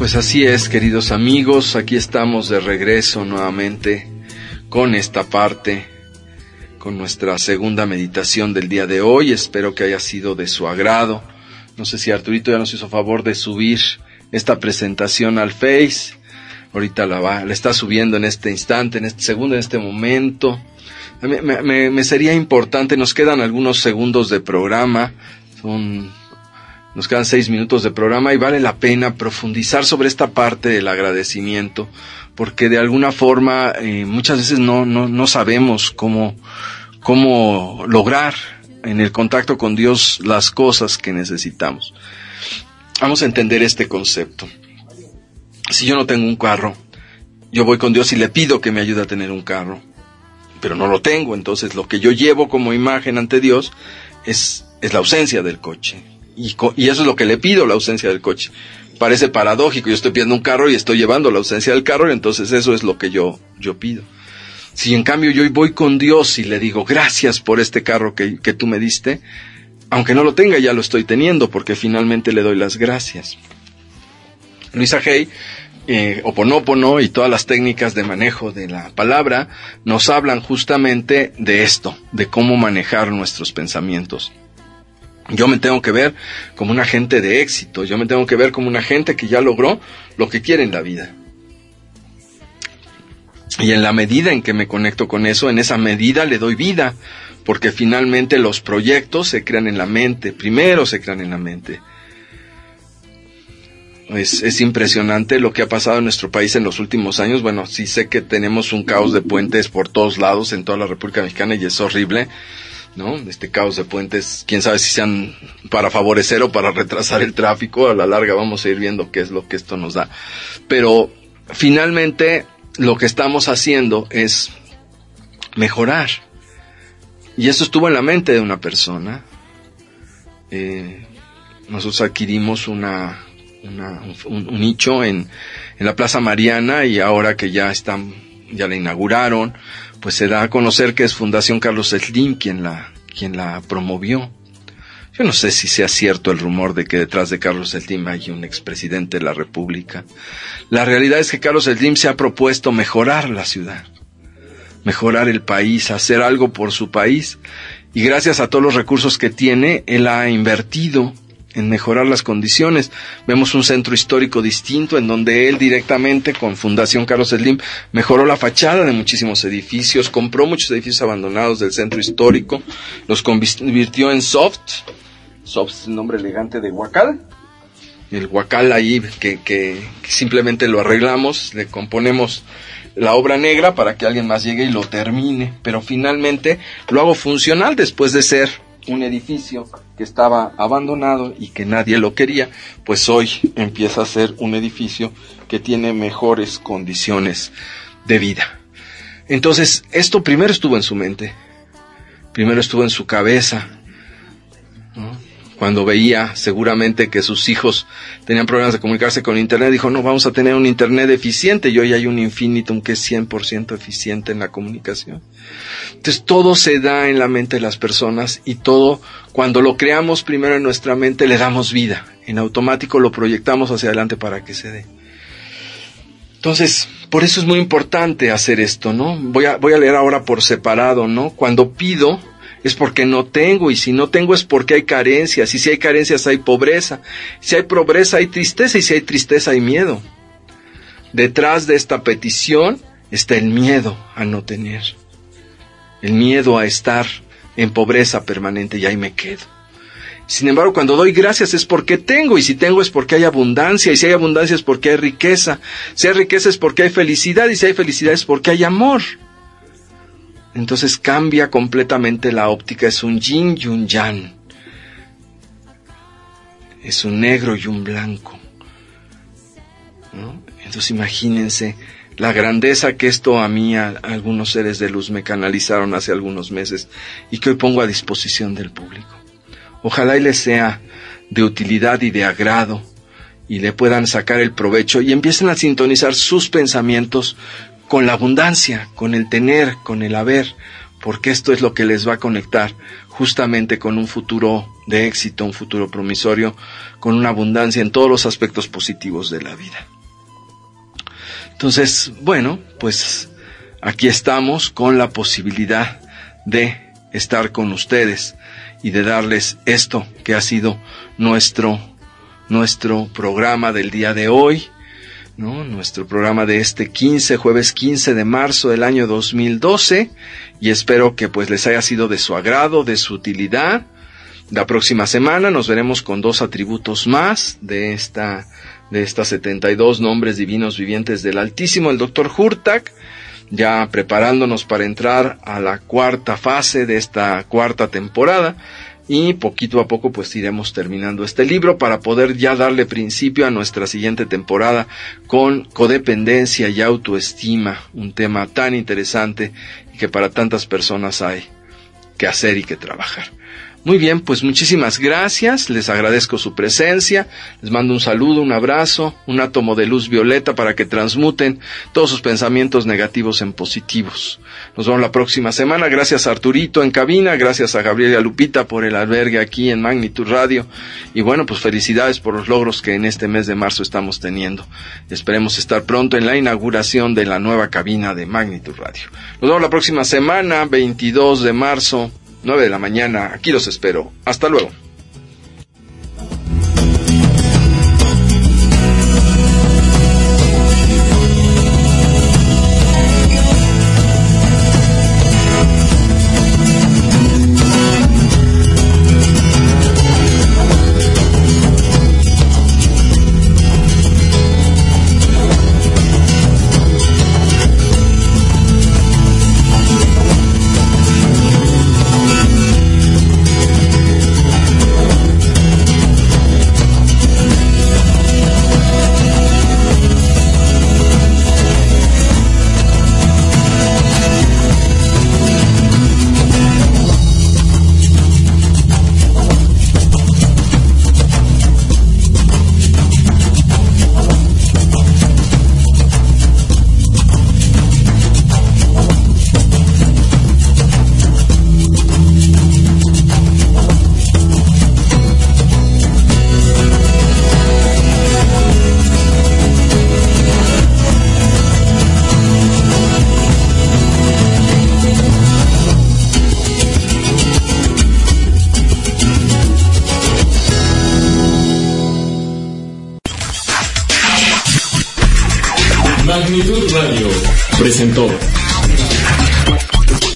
Pues así es, queridos amigos, aquí estamos de regreso nuevamente con esta parte, con nuestra segunda meditación del día de hoy. Espero que haya sido de su agrado. No sé si Arturito ya nos hizo favor de subir esta presentación al Face. Ahorita la está subiendo en este instante, en este segundo, en este momento. Me sería importante, nos quedan algunos segundos de programa, nos quedan 6 minutos de programa y vale la pena profundizar sobre esta parte del agradecimiento, porque de alguna forma muchas veces no sabemos cómo lograr en el contacto con Dios las cosas que necesitamos. Vamos a entender este concepto. Si yo no tengo un carro, yo voy con Dios y le pido que me ayude a tener un carro, pero no lo tengo. Entonces lo que yo llevo como imagen ante Dios es la ausencia del coche. Y eso es lo que le pido, la ausencia del coche. Parece paradójico, yo estoy pidiendo un carro y estoy llevando la ausencia del carro, y entonces eso es lo que yo pido. Si en cambio yo voy con Dios y le digo, gracias por este carro que tú me diste, aunque no lo tenga, ya lo estoy teniendo, porque finalmente le doy las gracias. Luisa Hay, Ho'oponopono y todas las técnicas de manejo de la palabra nos hablan justamente de esto, de cómo manejar nuestros pensamientos. Yo me tengo que ver como un agente de éxito, yo me tengo que ver como un agente que ya logró lo que quiere en la vida. Y en la medida en que me conecto con eso, en esa medida le doy vida, porque finalmente los proyectos se crean en la mente, primero se crean en la mente. Es impresionante lo que ha pasado en nuestro país en los últimos años. Bueno, sí sé que tenemos un caos de puentes por todos lados en toda la República Mexicana y es horrible, ¿no? Este caos de puentes, quién sabe si sean para favorecer o para retrasar el tráfico. A la larga vamos a ir viendo qué es lo que esto nos da. Pero finalmente lo que estamos haciendo es mejorar. Y eso estuvo en la mente de una persona. Nosotros adquirimos un nicho en la Plaza Mariana, y ahora que ya la inauguraron, pues se da a conocer que es Fundación Carlos Slim quien la promovió. Yo no sé si sea cierto el rumor de que detrás de Carlos Slim hay un expresidente de la República. La realidad es que Carlos Slim se ha propuesto mejorar la ciudad, mejorar el país, hacer algo por su país, y gracias a todos los recursos que tiene, él ha invertido en mejorar las condiciones. Vemos un centro histórico distinto en donde él directamente con Fundación Carlos Slim mejoró la fachada de muchísimos edificios, compró muchos edificios abandonados del centro histórico, los convirtió en Soft es el nombre elegante de Huacal. El Huacal ahí que simplemente lo arreglamos, le componemos la obra negra para que alguien más llegue y lo termine, pero finalmente lo hago funcional después de ser un edificio que estaba abandonado y que nadie lo quería, pues hoy empieza a ser un edificio que tiene mejores condiciones de vida. Entonces, esto primero estuvo en su mente, primero estuvo en su cabeza, ¿no? Cuando veía seguramente que sus hijos tenían problemas de comunicarse con Internet, dijo, no, vamos a tener un Internet eficiente, y hoy hay un Infinitum que es 100% eficiente en la comunicación. Entonces todo se da en la mente de las personas, y todo, cuando lo creamos primero en nuestra mente, le damos vida. En automático lo proyectamos hacia adelante para que se dé. Entonces, por eso es muy importante hacer esto, ¿no? Voy a leer ahora por separado, ¿no? Cuando pido, es porque no tengo, y si no tengo es porque hay carencias, y si hay carencias hay pobreza, si hay pobreza hay tristeza, y si hay tristeza hay miedo. Detrás de esta petición está el miedo a no tener, el miedo a estar en pobreza permanente, y ahí me quedo. Sin embargo, cuando doy gracias es porque tengo, y si tengo es porque hay abundancia, y si hay abundancia es porque hay riqueza, si hay riqueza es porque hay felicidad, y si hay felicidad es porque hay amor. Entonces cambia completamente la óptica, es un yin y un yang, es un negro y un blanco, ¿no? Entonces imagínense la grandeza que esto a mí, a algunos seres de luz me canalizaron hace algunos meses, y que hoy pongo a disposición del público. Ojalá y les sea de utilidad y de agrado, y le puedan sacar el provecho, y empiecen a sintonizar sus pensamientos con la abundancia, con el tener, con el haber, porque esto es lo que les va a conectar justamente con un futuro de éxito, un futuro promisorio, con una abundancia en todos los aspectos positivos de la vida. Entonces, bueno, pues aquí estamos con la posibilidad de estar con ustedes y de darles esto que ha sido nuestro programa del día de hoy, ¿no? Nuestro programa de este jueves 15 de marzo del año 2012, y espero que pues les haya sido de su agrado, de su utilidad. La próxima semana nos veremos con 2 atributos más de estas 72 nombres divinos vivientes del Altísimo, el Dr. Hurtak, ya preparándonos para entrar a la 4ª fase de esta 4ª temporada, y poquito a poco pues iremos terminando este libro para poder ya darle principio a nuestra siguiente temporada con codependencia y autoestima, un tema tan interesante y que para tantas personas hay que hacer y que trabajar. Muy bien, pues muchísimas gracias, les agradezco su presencia, les mando un saludo, un abrazo, un átomo de luz violeta para que transmuten todos sus pensamientos negativos en positivos. Nos vemos la próxima semana, gracias a Arturito en cabina, gracias a Gabriel y a Lupita por el albergue aquí en Magnitud Radio, y bueno, pues felicidades por los logros que en este mes de marzo estamos teniendo. Esperemos estar pronto en la inauguración de la nueva cabina de Magnitud Radio. Nos vemos la próxima semana, 22 de marzo, 9 de la mañana, aquí los espero. Hasta luego.
Magnitud Radio presentó